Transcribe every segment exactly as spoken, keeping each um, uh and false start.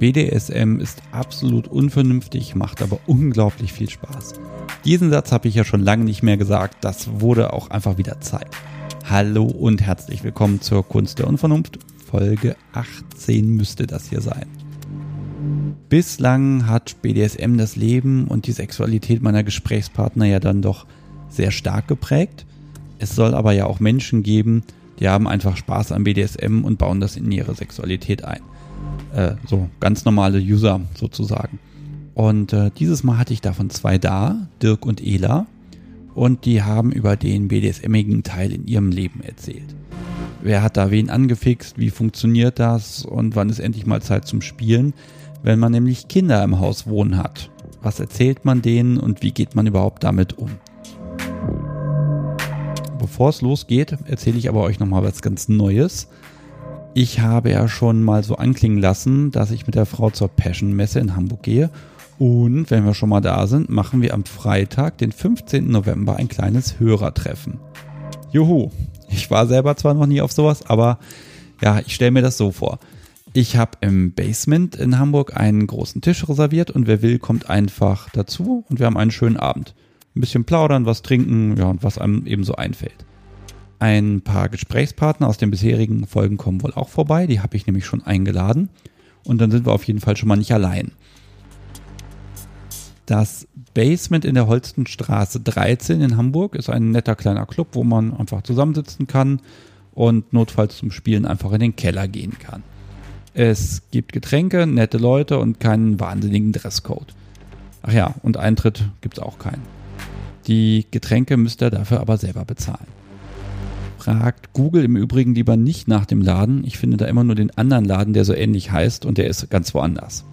B D S M ist absolut unvernünftig, macht aber unglaublich viel Spaß. Diesen Satz habe ich ja schon lange nicht mehr gesagt, das wurde auch einfach wieder Zeit. Hallo und herzlich willkommen zur Kunst der Unvernunft. Folge achtzehn müsste das hier sein. Bislang hat B D S M das Leben und die Sexualität meiner Gesprächspartner ja dann doch sehr stark geprägt. Es soll aber ja auch Menschen geben, die haben einfach Spaß am B D S M und bauen das in ihre Sexualität ein. Äh, so ganz normale User sozusagen. Und äh, dieses Mal hatte ich davon zwei da, Dirk und Ela. Und die haben über den B D S M-igen Teil in ihrem Leben erzählt. Wer hat da wen angefixt, wie funktioniert das und wann ist endlich mal Zeit zum Spielen, wenn man nämlich Kinder im Haus wohnen hat. Was erzählt man denen und wie geht man überhaupt damit um? Bevor es losgeht, erzähle ich aber euch nochmal was ganz Neues. Ich habe ja schon mal so anklingen lassen, dass ich mit der Frau zur Passion-Messe in Hamburg gehe. Und wenn wir schon mal da sind, machen wir am Freitag, den fünfzehnten November, ein kleines Hörertreffen. Juhu, ich war selber zwar noch nie auf sowas, aber ja, ich stelle mir das so vor. Ich habe im Basement in Hamburg einen großen Tisch reserviert und wer will, kommt einfach dazu und wir haben einen schönen Abend. Ein bisschen plaudern, was trinken, ja, und was einem eben so einfällt. Ein paar Gesprächspartner aus den bisherigen Folgen kommen wohl auch vorbei, die habe ich nämlich schon eingeladen und dann sind wir auf jeden Fall schon mal nicht allein. Das Basement in der Holstenstraße dreizehn in Hamburg ist ein netter kleiner Club, wo man einfach zusammensitzen kann und notfalls zum Spielen einfach in den Keller gehen kann. Es gibt Getränke, nette Leute und keinen wahnsinnigen Dresscode. Ach ja, und Eintritt gibt's auch keinen. Die Getränke müsst ihr dafür aber selber bezahlen. Fragt Google im Übrigen lieber nicht nach dem Laden. Ich finde da immer nur den anderen Laden, der so ähnlich heißt und der ist ganz woanders.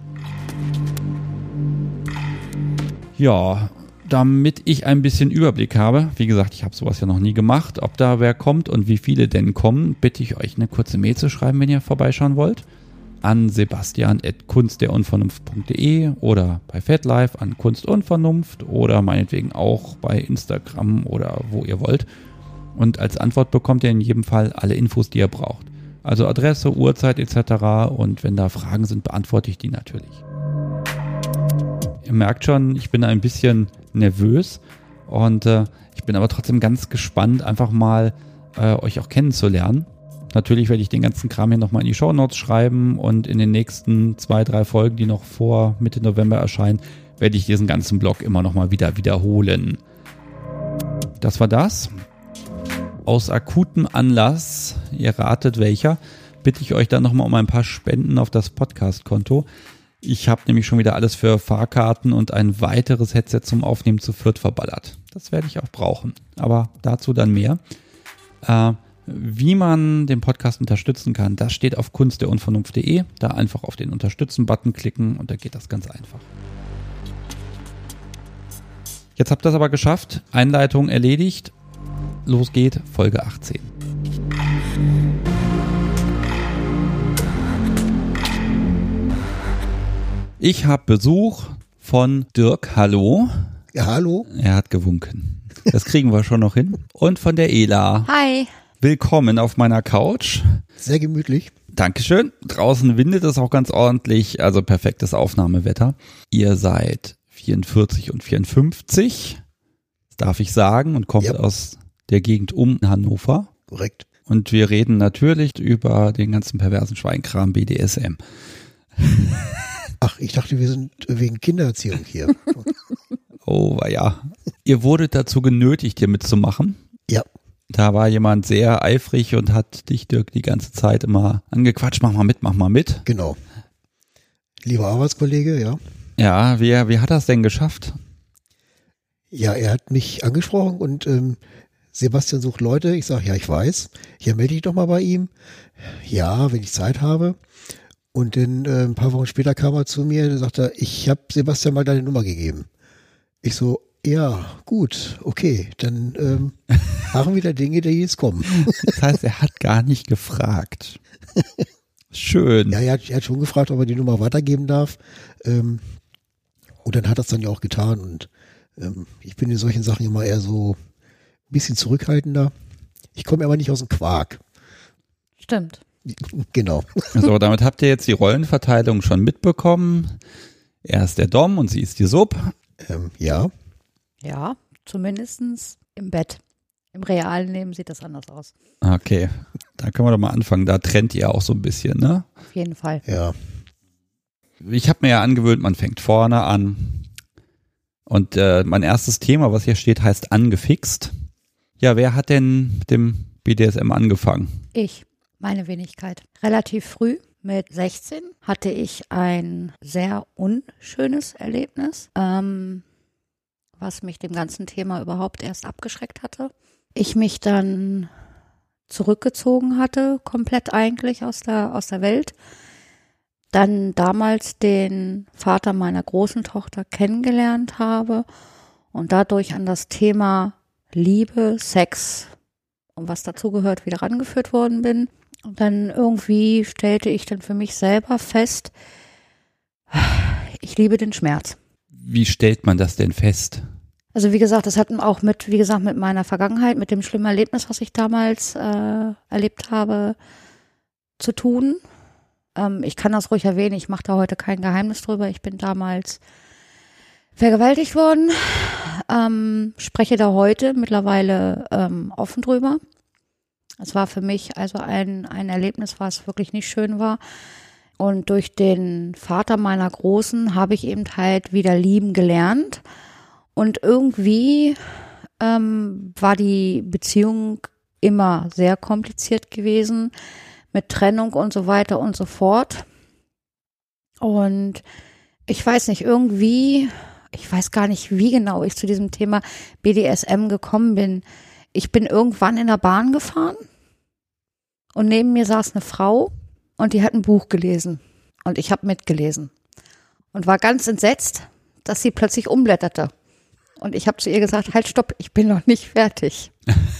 Ja, damit ich ein bisschen Überblick habe, wie gesagt, ich habe sowas ja noch nie gemacht, ob da wer kommt und wie viele denn kommen, bitte ich euch eine kurze Mail zu schreiben, wenn ihr vorbeischauen wollt, an sebastian at kunstderunvernunft punkt de oder bei FatLife an Kunstunvernunft oder meinetwegen auch bei Instagram oder wo ihr wollt. Und als Antwort bekommt ihr in jedem Fall alle Infos, die ihr braucht. Also Adresse, Uhrzeit et cetera. Und wenn da Fragen sind, beantworte ich die natürlich. Ihr merkt schon, ich bin ein bisschen nervös und äh, ich bin aber trotzdem ganz gespannt, einfach mal äh, euch auch kennenzulernen. Natürlich werde ich den ganzen Kram hier nochmal in die Shownotes schreiben und in den nächsten zwei, drei Folgen, die noch vor Mitte November erscheinen, werde ich diesen ganzen Blog immer nochmal wieder wiederholen. Das war das. Aus akutem Anlass, ihr ratet welcher, bitte ich euch dann nochmal um ein paar Spenden auf das Podcast-Konto. Ich habe nämlich schon wieder alles für Fahrkarten und ein weiteres Headset zum Aufnehmen zu viert verballert. Das werde ich auch brauchen, aber dazu dann mehr. Äh, wie man den Podcast unterstützen kann, das steht auf kunstderunvernunft punkt de. Da einfach auf den Unterstützen-Button klicken und da geht das ganz einfach. Jetzt habt ihr das aber geschafft. Einleitung erledigt. Los geht, Folge achtzehn. Ich habe Besuch von Dirk. Hallo. Ja, hallo. Er hat gewunken. Das kriegen wir schon noch hin. Und von der Ela. Hi. Willkommen auf meiner Couch. Sehr gemütlich. Dankeschön. Draußen windet es auch ganz ordentlich, also perfektes Aufnahmewetter. Ihr seid vierundvierzig und vierundfünfzig, das darf ich sagen, und kommt ja aus der Gegend um Hannover. Korrekt. Und wir reden natürlich über den ganzen perversen Schweinkram B D S M. Ach, ich dachte, wir sind wegen Kindererziehung hier. Oh, ja. Ihr wurdet dazu genötigt, hier mitzumachen. Ja. Da war jemand sehr eifrig und hat dich, Dirk, die ganze Zeit immer angequatscht. Mach mal mit, mach mal mit. Genau. Lieber Arbeitskollege, ja. Ja, wie, wie hat er es denn geschafft? Ja, er hat mich angesprochen und ähm, Sebastian sucht Leute. Ich sage, ja, ich weiß. Ja, melde dich doch mal bei ihm. Ja, wenn ich Zeit habe. Und dann äh, ein paar Wochen später kam er zu mir und sagte, ich habe Sebastian mal deine Nummer gegeben. Ich so, ja, gut, okay, dann ähm, machen wir da Dinge, die jetzt kommen. Das heißt, er hat gar nicht gefragt. Schön. Ja, er hat, er hat schon gefragt, ob er die Nummer weitergeben darf. Ähm, und dann hat er es dann ja auch getan. Und ähm, ich bin in solchen Sachen immer eher so ein bisschen zurückhaltender. Ich komme aber nicht aus dem Quark. Stimmt. Genau. So, damit habt ihr jetzt die Rollenverteilung schon mitbekommen. Er ist der Dom und sie ist die Sub. Ähm, ja. Ja, zumindestens im Bett. Im realen Leben sieht das anders aus. Okay, da können wir doch mal anfangen. Da trennt ihr auch so ein bisschen, ne? Auf jeden Fall. Ja. Ich habe mir ja angewöhnt, man fängt vorne an. Und äh, mein erstes Thema, was hier steht, heißt angefixt. Ja, wer hat denn mit dem B D S M angefangen? Ich, meine Wenigkeit. Relativ früh, mit sechzehn, hatte ich ein sehr unschönes Erlebnis, ähm, was mich dem ganzen Thema überhaupt erst abgeschreckt hatte. Ich mich dann zurückgezogen hatte, komplett eigentlich aus der, aus der Welt. Dann damals den Vater meiner großen Tochter kennengelernt habe und dadurch an das Thema Liebe, Sex und was dazugehört wieder rangeführt worden bin. Und dann irgendwie stellte ich dann für mich selber fest, ich liebe den Schmerz. Wie stellt man das denn fest? Also wie gesagt, das hat auch mit, wie gesagt, mit meiner Vergangenheit, mit dem schlimmen Erlebnis, was ich damals äh, erlebt habe, zu tun. Ähm, ich kann das ruhig erwähnen, ich mache da heute kein Geheimnis drüber. Ich bin damals vergewaltigt worden, ähm, spreche da heute mittlerweile ähm, offen drüber. Es war für mich also ein, ein Erlebnis, was wirklich nicht schön war. Und durch den Vater meiner Großen habe ich eben halt wieder lieben gelernt. Und irgendwie ähm, war die Beziehung immer sehr kompliziert gewesen, mit Trennung und so weiter und so fort. Und ich weiß nicht, irgendwie, ich weiß gar nicht, wie genau ich zu diesem Thema B D S M gekommen bin. Ich bin irgendwann in der Bahn gefahren und neben mir saß eine Frau und die hat ein Buch gelesen. Und ich habe mitgelesen und war ganz entsetzt, dass sie plötzlich umblätterte. Und ich habe zu ihr gesagt, halt, stopp, ich bin noch nicht fertig.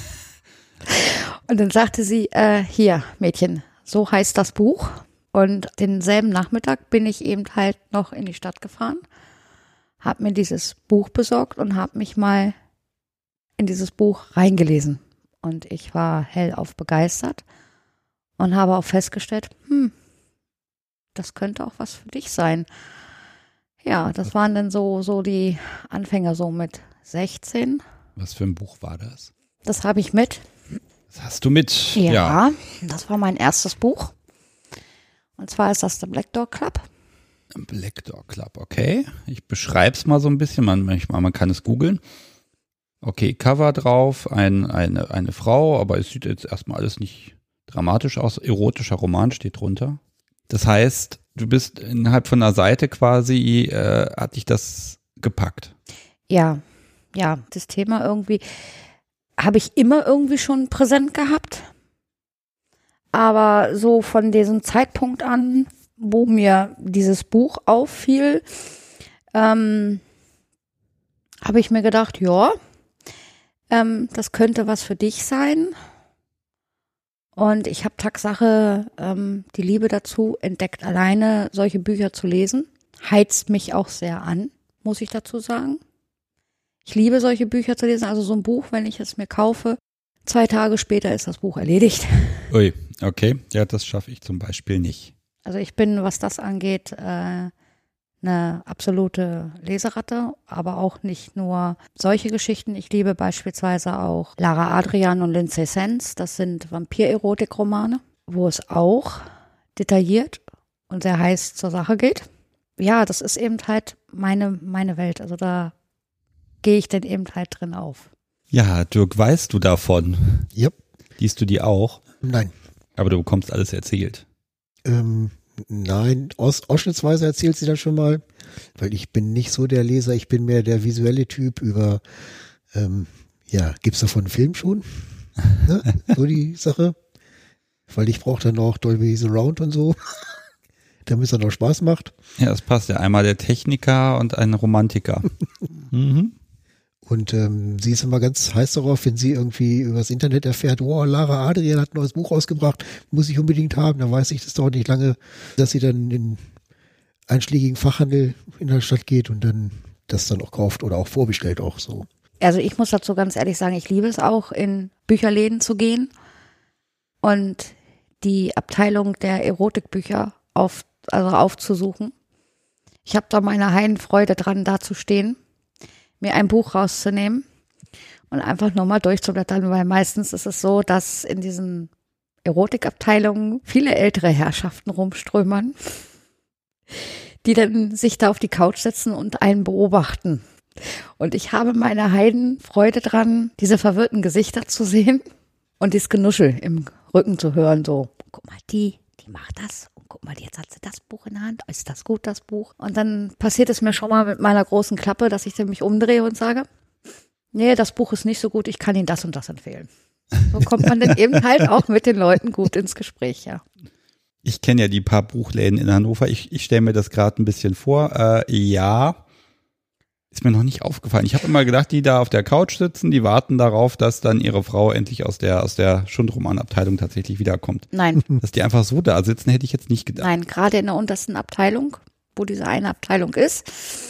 Und dann sagte sie, äh, hier, Mädchen, so heißt das Buch. Und denselben Nachmittag bin ich eben halt noch in die Stadt gefahren, habe mir dieses Buch besorgt und habe mich mal in dieses Buch reingelesen. Und ich war hellauf begeistert und habe auch festgestellt, hm, das könnte auch was für dich sein. Ja, das waren dann so, so die Anfänger so mit sechzehn. Was für ein Buch war das? Das habe ich mit. Das hast du mit? Ja, ja, das war mein erstes Buch. Und zwar ist das The Black Dog Club. Black Dog Club, okay. Ich beschreibe es mal so ein bisschen, man, manchmal, man kann es googeln. Okay, Cover drauf, ein, eine, eine Frau, aber es sieht jetzt erstmal alles nicht dramatisch aus. Erotischer Roman steht drunter. Das heißt, du bist innerhalb von einer Seite quasi, äh, hat dich das gepackt. Ja, ja, das Thema irgendwie habe ich immer irgendwie schon präsent gehabt. Aber so von diesem Zeitpunkt an, wo mir dieses Buch auffiel, ähm, habe ich mir gedacht, ja, ähm, das könnte was für dich sein. Und ich habe Tatsache ähm, die Liebe dazu entdeckt, alleine solche Bücher zu lesen. Heizt mich auch sehr an, muss ich dazu sagen. Ich liebe solche Bücher zu lesen, also so ein Buch, wenn ich es mir kaufe, zwei Tage später ist das Buch erledigt. Ui, okay, ja, das schaffe ich zum Beispiel nicht. Also ich bin, was das angeht, äh, eine absolute Leseratte, aber auch nicht nur solche Geschichten. Ich liebe beispielsweise auch Lara Adrian und Lindsay Sands. Das sind Vampir-Erotik-Romane, wo es auch detailliert und sehr heiß zur Sache geht. Ja, das ist eben halt meine, meine Welt. Also da gehe ich dann eben halt drin auf. Ja, Dirk, weißt du davon? Yep. Liest du die auch? Nein. Aber du bekommst alles erzählt. Ähm, nein, aus, ausschnittsweise erzählt sie das schon mal, weil ich bin nicht so der Leser, ich bin mehr der visuelle Typ über, ähm, ja, gibt's davon einen Film schon? Ne? So die Sache. Weil ich brauche dann auch Dolby Surround und so, damit es dann auch Spaß macht. Ja, das passt ja. Einmal der Techniker und ein Romantiker. mhm. Und ähm, sie ist immer ganz heiß darauf, wenn sie irgendwie übers Internet erfährt, wow, Lara Adrian hat ein neues Buch rausgebracht, muss ich unbedingt haben. Dann weiß ich, das dauert nicht lange, dass sie dann in einschlägigen Fachhandel in der Stadt geht und dann das dann auch kauft oder auch vorbestellt auch so. Also ich muss dazu ganz ehrlich sagen, ich liebe es auch, in Bücherläden zu gehen und die Abteilung der Erotikbücher auf, also aufzusuchen. Ich habe da meine Heidenfreude dran, da zu stehen, mir ein Buch rauszunehmen und einfach nur mal durchzublättern, weil meistens ist es so, dass in diesen Erotikabteilungen viele ältere Herrschaften rumströmern, die dann sich da auf die Couch setzen und einen beobachten. Und ich habe meine Heidenfreude dran, diese verwirrten Gesichter zu sehen und dieses Genuschel im Rücken zu hören, so, guck mal, die, die macht das und guck mal, jetzt hat sie das Buch in der Hand, ist das gut, das Buch? Und dann passiert es mir schon mal mit meiner großen Klappe, dass ich dann mich umdrehe und sage, nee, das Buch ist nicht so gut, ich kann Ihnen das und das empfehlen. So kommt man dann eben halt auch mit den Leuten gut ins Gespräch, ja. Ich kenne ja die paar Buchläden in Hannover. Ich, ich stelle mir das gerade ein bisschen vor. Äh, ja, ist mir noch nicht aufgefallen. Ich habe immer gedacht, die da auf der Couch sitzen, die warten darauf, dass dann ihre Frau endlich aus der aus der Schundromanabteilung tatsächlich wiederkommt. Nein. Dass die einfach so da sitzen, hätte ich jetzt nicht gedacht. Nein, gerade in der untersten Abteilung, wo diese eine Abteilung ist,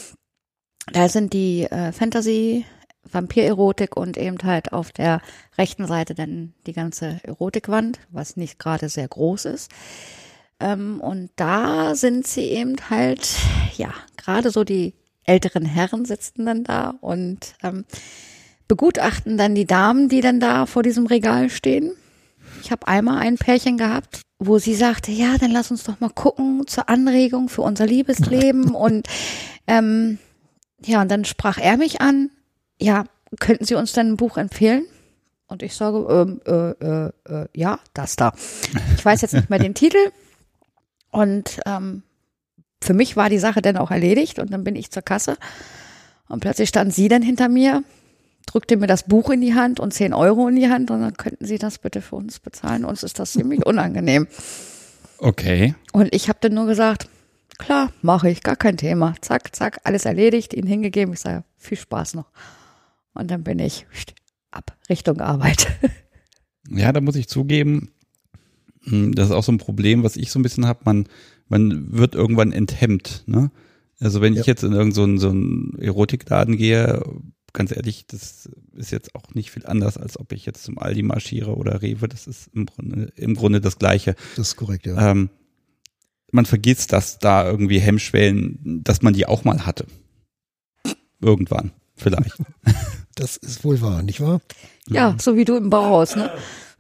da sind die äh, Fantasy, Vampirerotik und eben halt auf der rechten Seite dann die ganze Erotikwand, was nicht gerade sehr groß ist. Ähm, und da sind sie eben halt, ja, gerade so die älteren Herren sitzen dann da und ähm, begutachten dann die Damen, die dann da vor diesem Regal stehen. Ich habe einmal ein Pärchen gehabt, wo sie sagte, ja, dann lass uns doch mal gucken zur Anregung für unser Liebesleben. Und ähm, ja, und dann sprach er mich an, ja, könnten Sie uns denn ein Buch empfehlen? Und ich sage, ähm, äh, äh, äh, ja, das da. Ich weiß jetzt nicht mehr den Titel. Und ähm, für mich war die Sache dann auch erledigt. Und dann bin ich zur Kasse. Und plötzlich stand sie dann hinter mir, drückte mir das Buch in die Hand und zehn Euro in die Hand. Und dann könnten Sie das bitte für uns bezahlen. Uns ist das ziemlich unangenehm. Okay. Und ich habe dann nur gesagt, klar, mache ich, gar kein Thema. Zack, zack, alles erledigt, ihnen hingegeben. Ich sage, viel Spaß noch. Und dann bin ich ab Richtung Arbeit. Ja, da muss ich zugeben, das ist auch so ein Problem, was ich so ein bisschen habe. Man, man wird irgendwann enthemmt. Ne? Also wenn ja. ich jetzt in irgendeinen so, so einen Erotikladen gehe, ganz ehrlich, das ist jetzt auch nicht viel anders, als ob ich jetzt zum Aldi marschiere oder Rewe. Das ist im Grunde, im Grunde das Gleiche. Das ist korrekt, ja. Ähm, man vergisst, dass da irgendwie Hemmschwellen, dass man die auch mal hatte. Irgendwann, vielleicht. Das ist wohl wahr, nicht wahr? Ja, so wie du im Bauhaus, ne?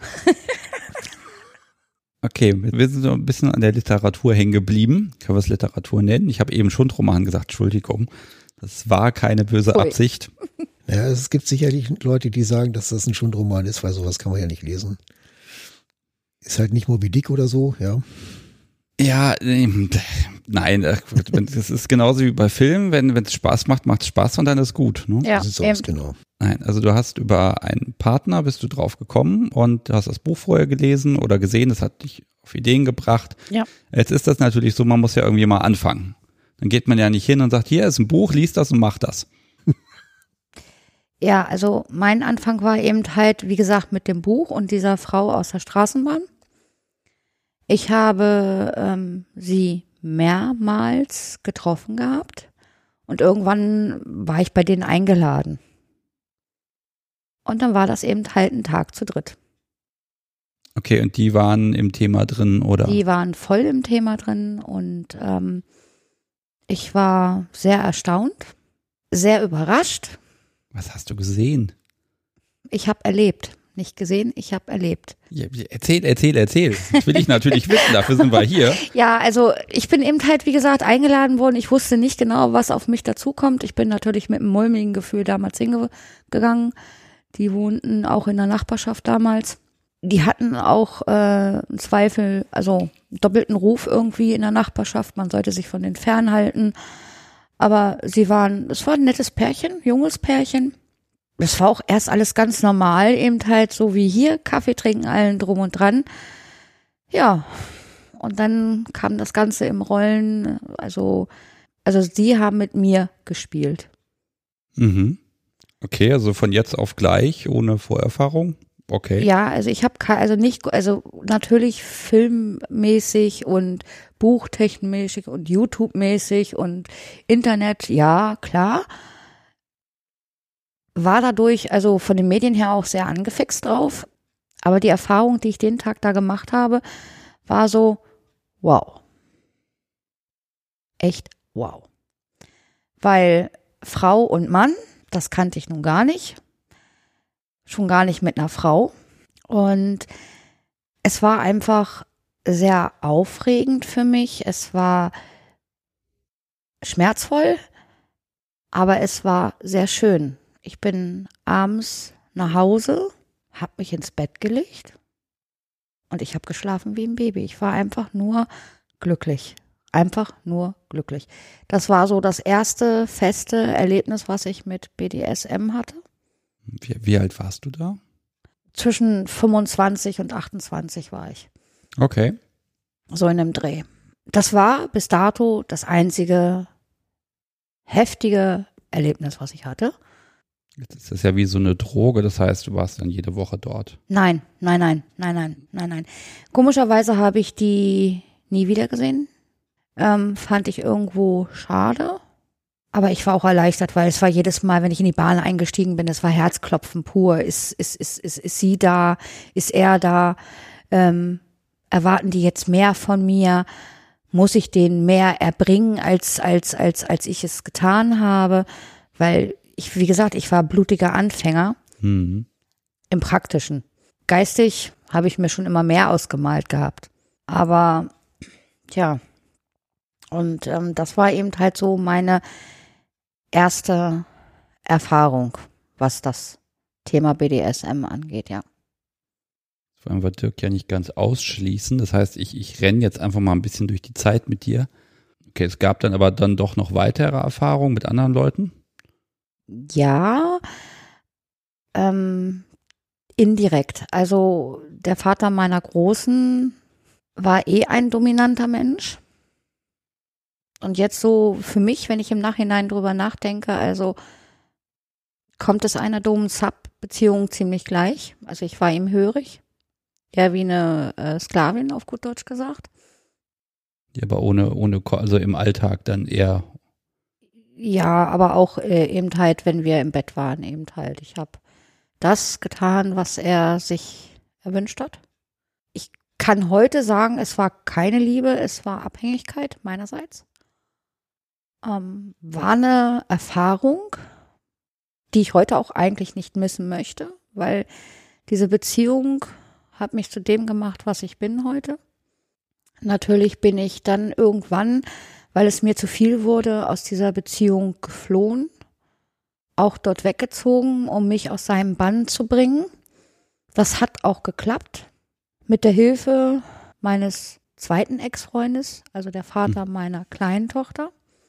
Okay, wir sind so ein bisschen an der Literatur hängen geblieben. Können wir es Literatur nennen? Ich habe eben Schundroman gesagt, Entschuldigung. Das war keine böse Ui. Absicht. Ja, es gibt sicherlich Leute, die sagen, dass das ein Schundroman ist, weil sowas kann man ja nicht lesen. Ist halt nicht Moby Dick oder so, ja. Ja, nein, das ist genauso wie bei Filmen. Wenn es Spaß macht, macht es Spaß und dann ist gut. Ne? Ja, das ist eben. aus, genau. Nein, also du hast über einen Partner, bist du drauf gekommen und du hast das Buch vorher gelesen oder gesehen, das hat dich auf Ideen gebracht. Ja. Jetzt ist das natürlich so, man muss ja irgendwie mal anfangen. Dann geht man ja nicht hin und sagt, hier ist ein Buch, lies das und mach das. Ja, also mein Anfang war eben halt, wie gesagt, mit dem Buch und dieser Frau aus der Straßenbahn. Ich habe ähm, sie mehrmals getroffen gehabt und irgendwann war ich bei denen eingeladen. Und dann war das eben halt ein Tag zu dritt. Okay, und die waren im Thema drin, oder? Die waren voll im Thema drin und ähm, ich war sehr erstaunt, sehr überrascht. Was hast du gesehen? Ich habe erlebt. Nicht gesehen, ich habe erlebt. Ja, erzähl, erzähl, erzähl. Das will ich natürlich wissen, dafür sind wir hier. Ja, also ich bin eben halt, wie gesagt, eingeladen worden. Ich wusste nicht genau, was auf mich dazukommt. Ich bin natürlich mit einem mulmigen Gefühl damals hingegangen. Die wohnten auch in der Nachbarschaft damals. Die hatten auch äh, einen Zweifel, also doppelten Ruf irgendwie in der Nachbarschaft. Man sollte sich von denen fernhalten. Aber sie waren, es war ein nettes Pärchen, junges Pärchen. Es war auch erst alles ganz normal, eben halt so wie hier, Kaffee trinken, allen drum und dran. Ja, und dann kam das Ganze im Rollen, also, also sie haben mit mir gespielt. Mhm. Okay, also von jetzt auf gleich, ohne Vorerfahrung? Okay. Ja, also ich habe also nicht, also natürlich filmmäßig und buchtechnisch und YouTube-mäßig und Internet, ja, klar. War dadurch also von den Medien her auch sehr angefixt drauf. Aber die Erfahrung, die ich den Tag da gemacht habe, war so, wow. Echt wow. Weil Frau und Mann, das kannte ich nun gar nicht. Schon gar nicht mit einer Frau. Und es war einfach sehr aufregend für mich. Es war schmerzvoll, aber es war sehr schön. Ich bin abends nach Hause, habe mich ins Bett gelegt und ich habe geschlafen wie ein Baby. Ich war einfach nur glücklich. Einfach nur glücklich. Das war so das erste feste Erlebnis, was ich mit B D S M hatte. Wie, wie alt warst du da? Zwischen fünfundzwanzig und achtundzwanzig war ich. Okay. So in einem Dreh. Das war bis dato das einzige heftige Erlebnis, was ich hatte. Jetzt ist das ja wie so eine Droge, das heißt, du warst dann jede Woche dort. Nein, nein, nein, nein, nein, nein, nein. Komischerweise habe ich die nie wieder gesehen. Ähm, fand ich irgendwo schade. Aber ich war auch erleichtert, weil es war jedes Mal, wenn ich in die Bahn eingestiegen bin, es war Herzklopfen pur. Ist, ist, ist, ist, ist sie da? Ist er da? Ähm, erwarten die jetzt mehr von mir? Muss ich denen mehr erbringen, als, als, als, als ich es getan habe? Weil ich, wie gesagt, ich war blutiger Anfänger Mhm. im Praktischen. Geistig habe ich mir schon immer mehr ausgemalt gehabt. Aber, tja, und ähm, das war eben halt so meine erste Erfahrung, was das Thema B D S M angeht, ja. Das wollen wir Dirk ja nicht ganz ausschließen. Das heißt, ich, ich renne jetzt einfach mal ein bisschen durch die Zeit mit dir. Okay, es gab dann aber dann doch noch weitere Erfahrungen mit anderen Leuten? Ja, ähm, indirekt. Also der Vater meiner Großen war eh ein dominanter Mensch. Und jetzt so für mich, wenn ich im Nachhinein drüber nachdenke, also kommt es einer Dom-Sub-Beziehung ziemlich gleich. Also ich war ihm hörig. Ja, wie eine äh, Sklavin, auf gut Deutsch gesagt. Ja, aber ohne, ohne, Ko- also im Alltag dann eher. Ja, aber auch äh, eben halt, wenn wir im Bett waren, eben halt. Ich habe das getan, was er sich erwünscht hat. Ich kann heute sagen, es war keine Liebe, es war Abhängigkeit meinerseits. Ähm, war eine Erfahrung, die ich heute auch eigentlich nicht missen möchte, weil diese Beziehung hat mich zu dem gemacht, was ich bin heute. Natürlich bin ich dann irgendwann, weil es mir zu viel wurde, aus dieser Beziehung geflohen, auch dort weggezogen, um mich aus seinem Bann zu bringen. Das hat auch geklappt mit der Hilfe meines zweiten Ex-Freundes, also der Vater Hm. meiner kleinen Tochter,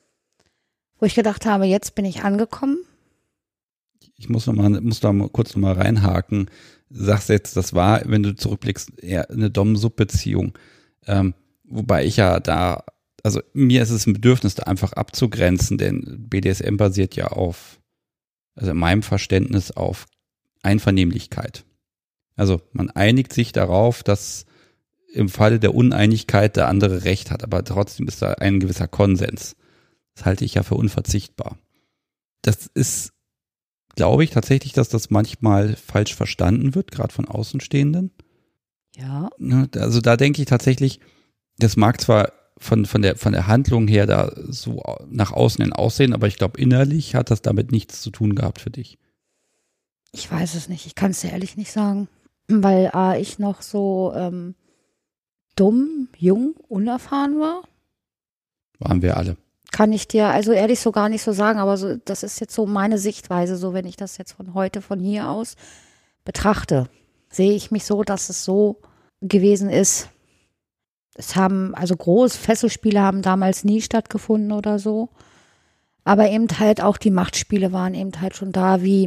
wo ich gedacht habe, jetzt bin ich angekommen. Ich muss noch mal, muss da mal kurz noch mal reinhaken. Sagst jetzt, das war, wenn du zurückblickst, eher eine Dom-Sub-Beziehung. Ähm, wobei ich ja da, also mir ist es ein Bedürfnis, da einfach abzugrenzen, denn B D S M basiert ja auf, also in meinem Verständnis auf Einvernehmlichkeit. Also man einigt sich darauf, dass im Falle der Uneinigkeit der andere Recht hat, aber trotzdem ist da ein gewisser Konsens. Das halte ich ja für unverzichtbar. Das ist, glaube ich tatsächlich, dass das manchmal falsch verstanden wird, gerade von Außenstehenden. Ja. Ne, also da denke ich tatsächlich, das mag zwar von, von, der, von der Handlung her da so nach außen hin aussehen, aber ich glaube, innerlich hat das damit nichts zu tun gehabt für dich. Ich weiß es nicht, ich kann es dir ehrlich nicht sagen, weil äh, ich noch so ähm, dumm, jung, unerfahren war. Waren wir alle. Kann ich dir also ehrlich so gar nicht so sagen, aber so, das ist jetzt so meine Sichtweise, so wenn ich das jetzt von heute, von hier aus betrachte, sehe ich mich so, dass es so gewesen ist. Es haben, also groß Fesselspiele haben damals nie stattgefunden oder so, aber eben halt auch die Machtspiele waren eben halt schon da, wie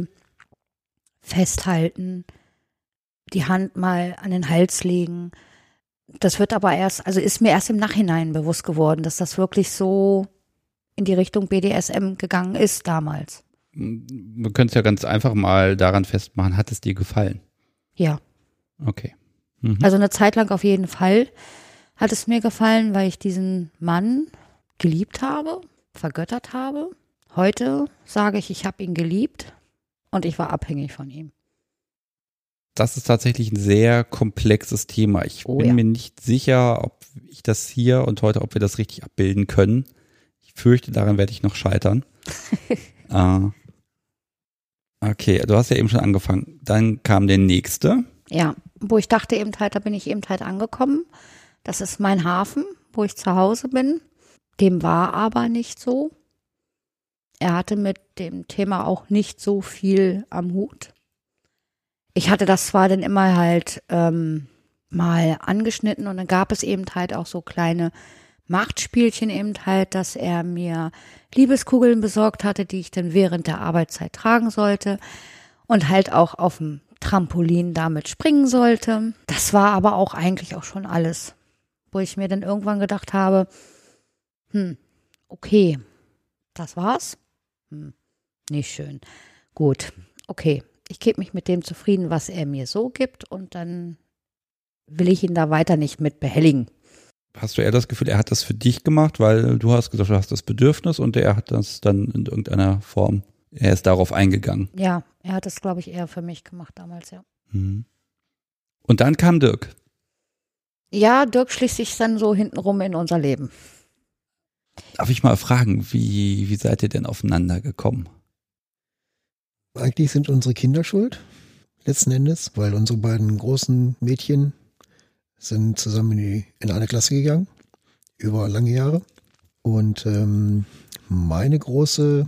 festhalten, die Hand mal an den Hals legen. Das wird aber erst, also ist mir erst im Nachhinein bewusst geworden, dass das wirklich so in die Richtung B D S M gegangen ist damals. Wir können es ja ganz einfach mal daran festmachen, hat es dir gefallen? Ja. Okay. Mhm. Also eine Zeit lang auf jeden Fall hat es mir gefallen, weil ich diesen Mann geliebt habe, vergöttert habe. Heute sage ich, ich habe ihn geliebt und ich war abhängig von ihm. das ist tatsächlich ein sehr komplexes Thema. Ich Oh, bin ja. mir nicht sicher, ob ich das hier und heute, ob wir das richtig abbilden können. Ich fürchte, daran werde ich noch scheitern. äh, okay, du hast ja eben schon angefangen. Dann kam der nächste. Ja, wo ich dachte eben halt, da bin ich eben halt angekommen. Das ist mein Hafen, wo ich zu Hause bin. Dem war aber nicht so. Er hatte mit dem Thema auch nicht so viel am Hut. Ich hatte das zwar dann immer halt ähm, mal angeschnitten und dann gab es eben halt auch so kleine Machtspielchen eben halt, dass er mir Liebeskugeln besorgt hatte, die ich dann während der Arbeitszeit tragen sollte und halt auch auf dem Trampolin damit springen sollte. Das war aber auch eigentlich auch schon alles, wo ich mir dann irgendwann gedacht habe, hm, okay, das war's? Hm, nicht schön. Gut, okay, ich gebe mich mit dem zufrieden, was er mir so gibt und dann will ich ihn da weiter nicht mit behelligen. Hast du eher das Gefühl, er hat das für dich gemacht, weil du hast gesagt, du hast das Bedürfnis und er hat das dann in irgendeiner Form, er ist darauf eingegangen. Ja, er hat es, glaube ich, eher für mich gemacht damals, ja. Mhm. Und dann kam Dirk. Ja, Dirk schließt sich dann so hintenrum in unser Leben. Darf ich mal fragen, wie, wie seid ihr denn aufeinander gekommen? Eigentlich sind unsere Kinder schuld, letzten Endes, weil unsere beiden großen Mädchen sind zusammen in, die, in eine Klasse gegangen, über lange Jahre. Und ähm, meine Große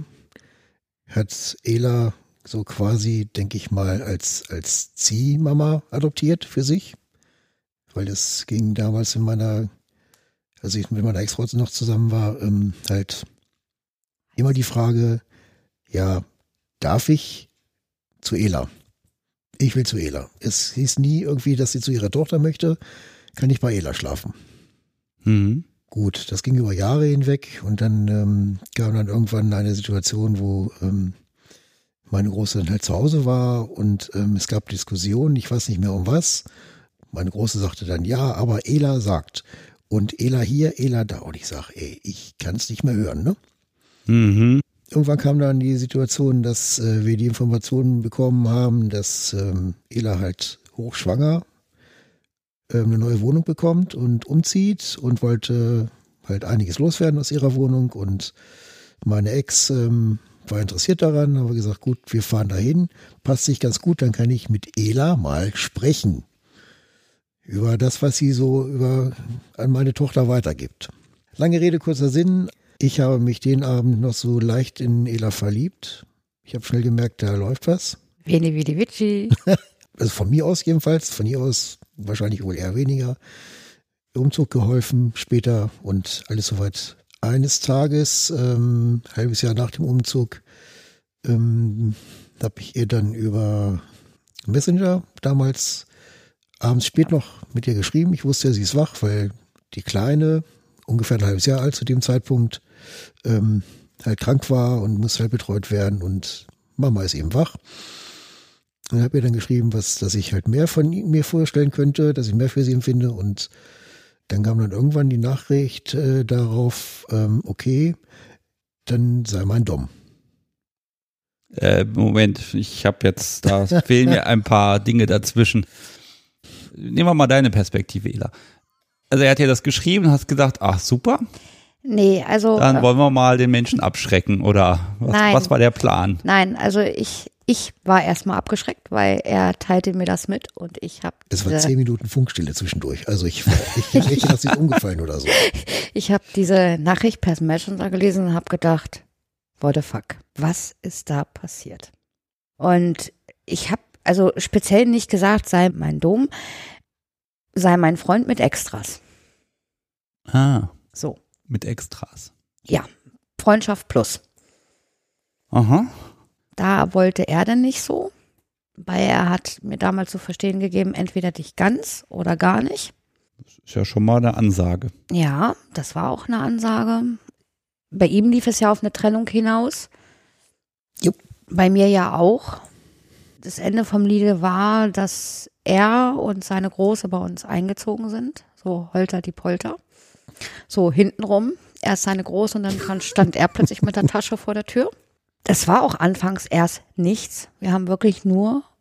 hat Ela so quasi, denke ich mal, als, als Ziehmama adoptiert für sich. Weil es ging damals in meiner, als ich mit meiner Ex-Frau noch zusammen war, ähm, halt immer die Frage, ja, darf ich zu Ela? Ich will zu Ela. Es hieß nie irgendwie, dass sie zu ihrer Tochter möchte. Kann ich bei Ela schlafen? Mhm. Gut, das ging über Jahre hinweg und dann ähm, kam dann irgendwann eine Situation, wo ähm, meine Große dann halt zu Hause war und ähm, es gab Diskussionen, ich weiß nicht mehr um was. Meine Große sagte dann, ja, aber Ela sagt. Und Ela hier, Ela da. Und ich sage, ey, ich kann es nicht mehr hören, ne? Mhm. Irgendwann kam dann die Situation, dass äh, wir die Informationen bekommen haben, dass ähm, Ela halt hochschwanger ähm, eine neue Wohnung bekommt und umzieht und wollte halt einiges loswerden aus ihrer Wohnung. Und meine Ex ähm, war interessiert daran, haben wir gesagt, gut, wir fahren dahin, passt sich ganz gut, dann kann ich mit Ela mal sprechen über das, was sie so über an meine Tochter weitergibt. Lange Rede, kurzer Sinn. Ich habe mich den Abend noch so leicht in Ela verliebt. Ich habe schnell gemerkt, da läuft was. Veni vidi vici. Also von mir aus jedenfalls, von ihr aus wahrscheinlich wohl eher weniger. Umzug geholfen später und alles soweit. Eines Tages, ähm, ein halbes Jahr nach dem Umzug, ähm, habe ich ihr dann über Messenger damals abends spät noch mit ihr geschrieben. Ich wusste ja, sie ist wach, weil die Kleine, ungefähr ein halbes Jahr alt zu dem Zeitpunkt, ähm, halt krank war und musste halt betreut werden und Mama ist eben wach. Und habe ihr dann geschrieben, was, dass ich halt mehr von mir vorstellen könnte, dass ich mehr für sie empfinde und dann kam dann irgendwann die Nachricht äh, darauf, ähm, okay, dann sei mein Dom. Äh, Moment, ich habe jetzt, da fehlen mir ein paar Dinge dazwischen. Nehmen wir mal deine Perspektive, Ela. Also er hat dir das geschrieben, hast gedacht, ach super, Nee, also. dann äh, wollen wir mal den Menschen abschrecken oder was, Nein. was war der Plan? Nein, also ich, ich war erstmal abgeschreckt, weil er teilte mir das mit und ich habe Es war zehn Minuten Funkstille zwischendurch. Also ich, ich, ich echt, dass sie umgefallen oder so. ich habe diese Nachricht per Messenger gelesen und habe gedacht, what the fuck, was ist da passiert? Und ich habe also speziell nicht gesagt, sei mein Dom, sei mein Freund mit Extras. Ah, So, mit Extras. ja, Freundschaft plus. Aha. Da wollte er dann nicht so, weil er hat mir damals zu verstehen gegeben, entweder dich ganz oder gar nicht. Ist ja schon mal eine Ansage. Ja, das war auch eine Ansage. Bei ihm lief es ja auf eine Trennung hinaus. Jupp. Bei mir ja auch. Das Ende vom Liede war, dass er und seine Große bei uns eingezogen sind. So holter die Polter. So hintenrum. Erst seine Große und dann stand er plötzlich mit der Tasche vor der Tür. Das war auch anfangs erst nichts. Wir haben wirklich nur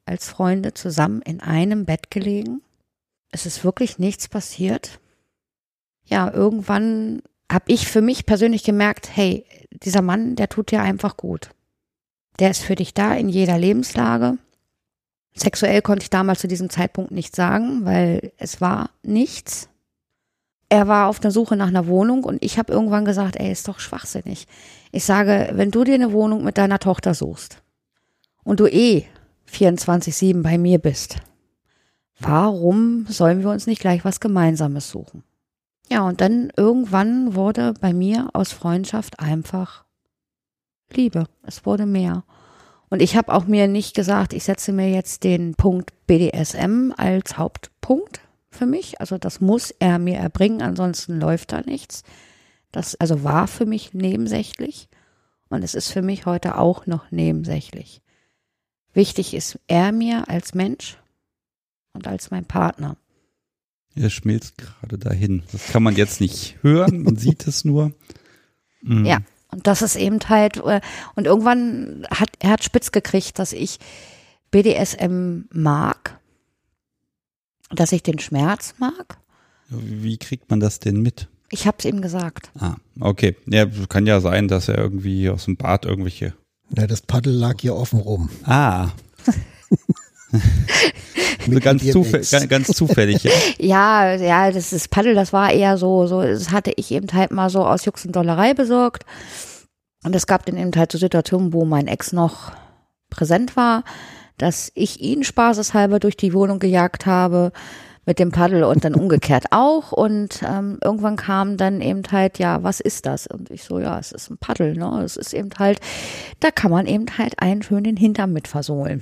als Freunde zusammen in einem Bett gelegen. Es ist wirklich nichts passiert. Ja, irgendwann habe ich für mich persönlich gemerkt, hey, dieser Mann, der tut dir einfach gut. Der ist für dich da in jeder Lebenslage. Sexuell konnte ich damals zu diesem Zeitpunkt nichts sagen, weil es war nichts. Er war auf der Suche nach einer Wohnung und ich habe irgendwann gesagt, ey, ist doch schwachsinnig. Ich sage, wenn du dir eine Wohnung mit deiner Tochter suchst und du eh vierundzwanzig sieben bei mir bist, warum sollen wir uns nicht gleich was Gemeinsames suchen? Ja, und dann irgendwann wurde bei mir aus Freundschaft einfach Liebe. Es wurde mehr. Und ich habe auch mir nicht gesagt, ich setze mir jetzt den Punkt B D S M als Hauptpunkt für mich. Also das muss er mir erbringen, ansonsten läuft da nichts. Das also war für mich nebensächlich und es ist für mich heute auch noch nebensächlich. Wichtig ist er mir als Mensch und als mein Partner. Er schmilzt gerade dahin. Das kann man jetzt nicht hören, man sieht es nur. Mhm. Ja. Und das ist eben halt, und irgendwann hat er hat spitz gekriegt, dass ich B D S M mag, dass ich den Schmerz mag. Wie kriegt man das denn mit? Ich habe es ihm gesagt. Ah, okay. Ja, kann ja sein, dass er irgendwie aus dem Bad irgendwelche... Na, das Paddel lag hier offen rum. Ah. So ganz, zufällig, ganz, ganz zufällig, ja. Ja, ja, das ist Paddel, das war eher so, so, das hatte ich eben halt mal so aus Jux und Dollerei besorgt. Und es gab dann eben halt so Situationen, wo mein Ex noch präsent war, dass ich ihn spaßeshalber durch die Wohnung gejagt habe mit dem Paddel und dann umgekehrt auch. Und ähm, irgendwann kam dann eben halt, ja, was ist das? Und ich so, ja, es ist ein Paddel, ne? Es ist eben halt, da kann man eben halt einen schön den Hintern mit versohlen.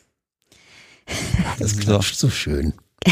Das klatscht so schön.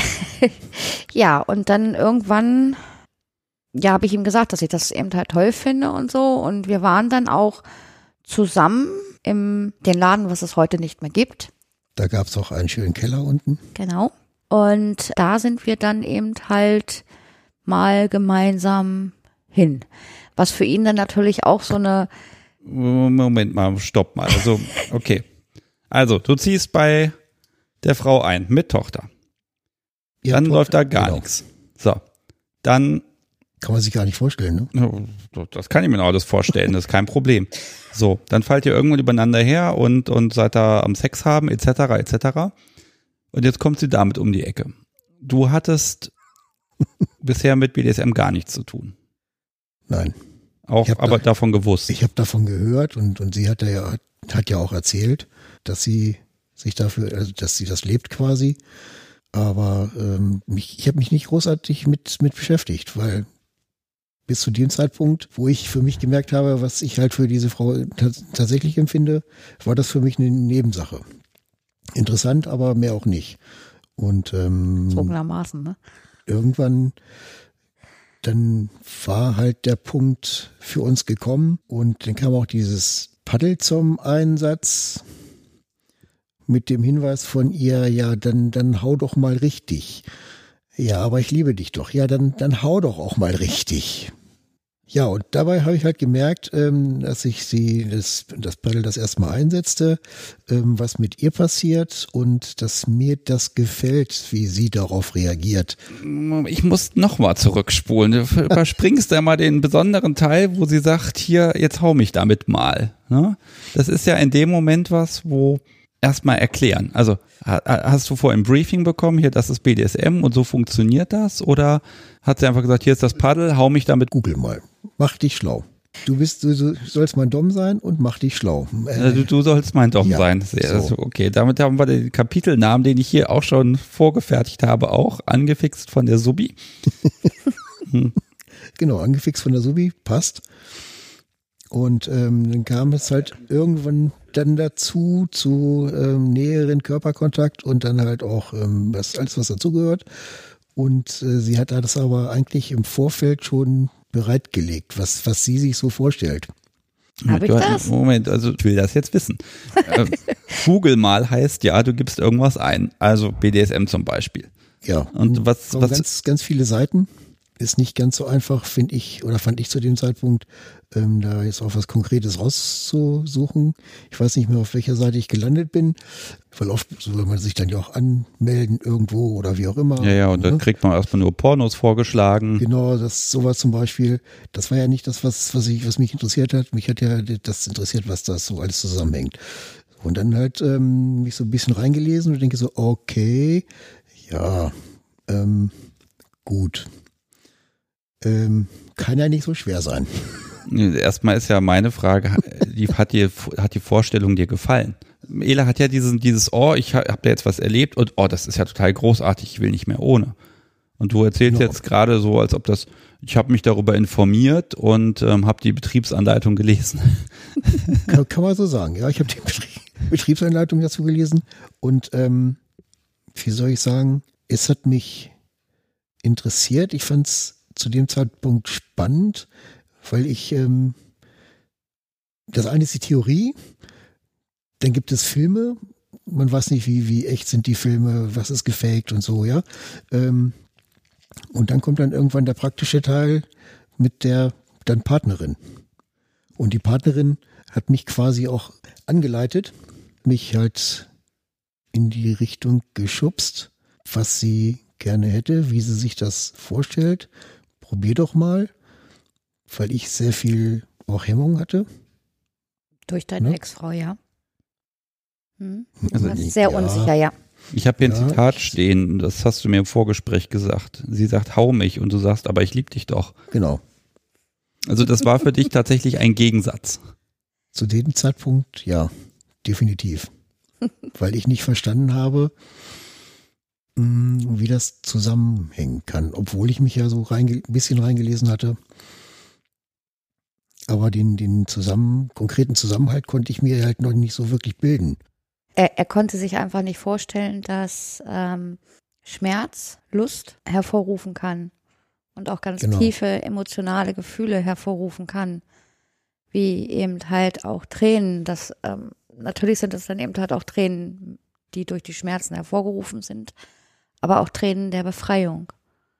Ja, und dann irgendwann, ja, habe ich ihm gesagt, dass ich das eben halt toll finde und so. Und wir waren dann auch zusammen im den Laden, was es heute nicht mehr gibt. Da gab es auch einen schönen Keller unten. Genau. Und da sind wir dann eben halt mal gemeinsam hin. Was für ihn dann natürlich auch so eine... Moment mal, stopp mal. Also, okay. Also, du ziehst bei der Frau ein, mit Tochter. Ja, dann Tochter, läuft da gar genau. nichts. So, dann... Kann man sich gar nicht vorstellen, ne? Das kann ich mir noch alles vorstellen, das ist kein Problem. So, dann fallt ihr irgendwann übereinander her und, und seid da am Sex haben, et cetera, et cetera. Und jetzt kommt sie damit um die Ecke. Du hattest bisher mit B D S M gar nichts zu tun. Nein. Auch aber da, davon gewusst. Ich habe davon gehört und, und sie hat ja, hat ja auch erzählt, dass sie sich dafür, also dass sie das lebt quasi. Aber ähm, mich, ich habe mich nicht großartig mit, mit beschäftigt, weil bis zu dem Zeitpunkt, wo ich für mich gemerkt habe, was ich halt für diese Frau t- tatsächlich empfinde, war das für mich eine Nebensache. Interessant, aber mehr auch nicht. Und ähm, Zugegebenermaßen, ne? irgendwann, dann war halt der Punkt für uns gekommen und dann kam auch dieses Paddel zum Einsatz mit dem Hinweis von ihr, ja, dann, dann hau doch mal richtig. Ja, aber ich liebe dich doch. Ja, dann, dann hau doch auch mal richtig. Ja, und dabei habe ich halt gemerkt, ähm, dass ich sie, das, das Paddel das erste Mal einsetzte, ähm, was mit ihr passiert und dass mir das gefällt, wie sie darauf reagiert. Ich muss nochmal zurückspulen. Du überspringst da mal den besonderen Teil, wo sie sagt, hier, jetzt hau mich damit mal. Ne? Das ist ja in dem Moment was, wo erstmal erklären. Also hast du vorhin ein Briefing bekommen, hier, das ist B D S M und so funktioniert das? Oder hat sie einfach gesagt, hier ist das Paddel, hau mich damit? Google mal. Mach dich schlau. Du bist, du, du sollst mein Dom sein und mach dich schlau. Äh, du, du sollst mein Dom ja, sein. Sehr, so. Okay, damit haben wir den Kapitelnamen, den ich hier auch schon vorgefertigt habe, auch angefixt von der Subi. hm. Genau, angefixt von der Subi, passt. Und ähm, dann kam es halt irgendwann dann dazu, zu ähm, näheren Körperkontakt und dann halt auch ähm, das, alles, was dazugehört. Und äh, sie hat das aber eigentlich im Vorfeld schon bereitgelegt, was, was sie sich so vorstellt. Hab ich das? Moment, also ich will das jetzt wissen. äh, Google mal heißt, ja, du gibst irgendwas ein. Also B D S M zum Beispiel. Ja. Und was, was ganz, ganz viele Seiten. ist nicht ganz so einfach, finde ich, oder fand ich zu dem Zeitpunkt, ähm, da jetzt auch was Konkretes rauszusuchen. Ich weiß nicht mehr, auf welcher Seite ich gelandet bin, weil oft soll man sich dann ja auch anmelden irgendwo oder wie auch immer. Ja, ja, und ne? dann kriegt man erstmal nur Pornos vorgeschlagen. Genau, das sowas zum Beispiel, das war ja nicht das, was, was ich, was mich interessiert hat. Mich hat ja das interessiert, was das so alles zusammenhängt. Und dann halt ähm, mich so ein bisschen reingelesen und denke so, okay, ja, ähm, gut. Ähm, kann ja nicht so schwer sein. Erstmal ist ja meine Frage, die, hat, dir, hat die Vorstellung dir gefallen? Ela hat ja diesen, dieses, oh, ich habe da jetzt was erlebt und oh, das ist ja total großartig, ich will nicht mehr ohne. Und du erzählst Genau. jetzt gerade so, als ob das, ich habe mich darüber informiert und ähm, habe die Betriebsanleitung gelesen. Kann, kann man so sagen, ja. Ich habe die Betrieb, Betriebsanleitung dazu gelesen und ähm, wie soll ich sagen, es hat mich interessiert. Ich fand es zu dem Zeitpunkt spannend, weil ich, ähm, das eine ist die Theorie, dann gibt es Filme, man weiß nicht, wie, wie echt sind die Filme, was ist gefaked und so, ja. Ähm, und dann kommt dann irgendwann der praktische Teil mit der dann Partnerin. Und die Partnerin hat mich quasi auch angeleitet, mich halt in die Richtung geschubst, was sie gerne hätte, wie sie sich das vorstellt. Probier doch mal, weil ich sehr viel auch Hemmung hatte. Durch deine Ne? Ex-Frau, ja. Hm. Also Das ist sehr ja. unsicher, ja. Ich habe hier ein Ja, Zitat ich- stehen, das hast du mir im Vorgespräch gesagt. Sie sagt, hau mich und du sagst, aber ich lieb dich doch. Genau. Also das war für dich tatsächlich ein Gegensatz. Zu dem Zeitpunkt, ja, definitiv. Weil ich nicht verstanden habe, mh, wie das zusammenhängen kann. Obwohl ich mich ja so reinge- ein bisschen reingelesen hatte. Aber den, den zusammen, konkreten Zusammenhalt konnte ich mir halt noch nicht so wirklich bilden. Er, er konnte sich einfach nicht vorstellen, dass ähm, Schmerz Lust hervorrufen kann und auch ganz Genau. tiefe emotionale Gefühle hervorrufen kann, wie eben halt auch Tränen. Das ähm, natürlich sind es dann eben halt auch Tränen, die durch die Schmerzen hervorgerufen sind, aber auch Tränen der Befreiung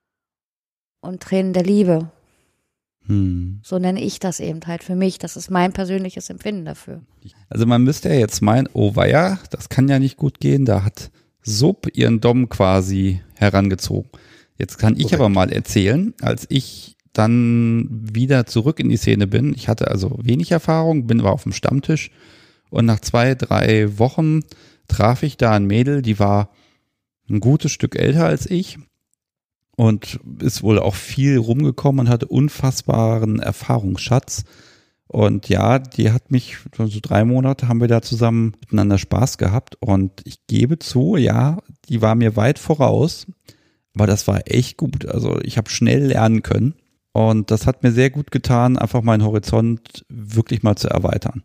und Tränen der Liebe. Hm. So nenne ich das eben halt für mich. Das ist mein persönliches Empfinden dafür. Also man müsste ja jetzt meinen, oh weia, das kann ja nicht gut gehen, da hat Sub ihren Dom quasi herangezogen. Jetzt kann ich Korrekt. aber mal erzählen, als ich dann wieder zurück in die Szene bin, ich hatte also wenig Erfahrung, bin war auf dem Stammtisch und nach zwei, drei Wochen traf ich da ein Mädel, die war ein gutes Stück älter als ich und ist wohl auch viel rumgekommen und hatte unfassbaren Erfahrungsschatz. Und ja, die hat mich, so drei Monate haben wir da zusammen miteinander Spaß gehabt und ich gebe zu, ja, die war mir weit voraus, aber das war echt gut. Also ich habe schnell lernen können und das hat mir sehr gut getan, einfach meinen Horizont wirklich mal zu erweitern.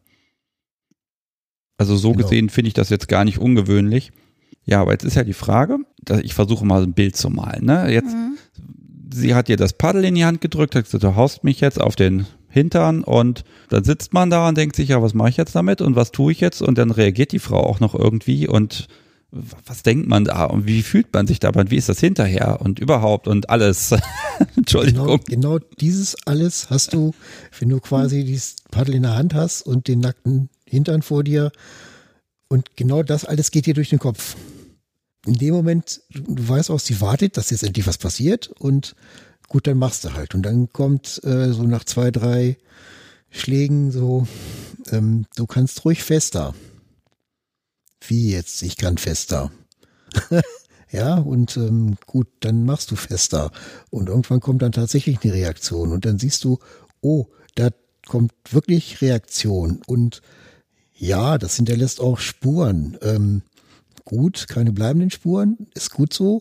Also so Genau. gesehen finde ich das jetzt gar nicht ungewöhnlich. Ja, aber jetzt ist ja die Frage, dass ich versuche mal ein Bild zu malen. Ne? Jetzt, Mhm. sie hat ihr das Paddel in die Hand gedrückt, hat gesagt, du haust mich jetzt auf den Hintern und dann sitzt man da und denkt sich, ja, was mache ich jetzt damit und was tue ich jetzt? Und dann reagiert die Frau auch noch irgendwie und was denkt man da und wie fühlt man sich dabei und wie ist das hinterher und überhaupt und alles. Entschuldigung. Genau, genau dieses alles hast du, wenn du quasi dieses Paddel in der Hand hast und den nackten Hintern vor dir und genau das alles geht dir durch den Kopf. In dem Moment, du weißt auch, sie wartet, dass jetzt endlich was passiert und gut, dann machst du halt. Und dann kommt äh, so nach zwei, drei Schlägen so, ähm, du kannst ruhig fester. Wie jetzt? Ich kann fester. Ja, und ähm, gut, dann machst du fester. Und irgendwann kommt dann tatsächlich eine Reaktion. Und dann siehst du, oh, da kommt wirklich Reaktion. Und ja, das hinterlässt auch Spuren. Ähm, gut, keine bleibenden Spuren, ist gut so.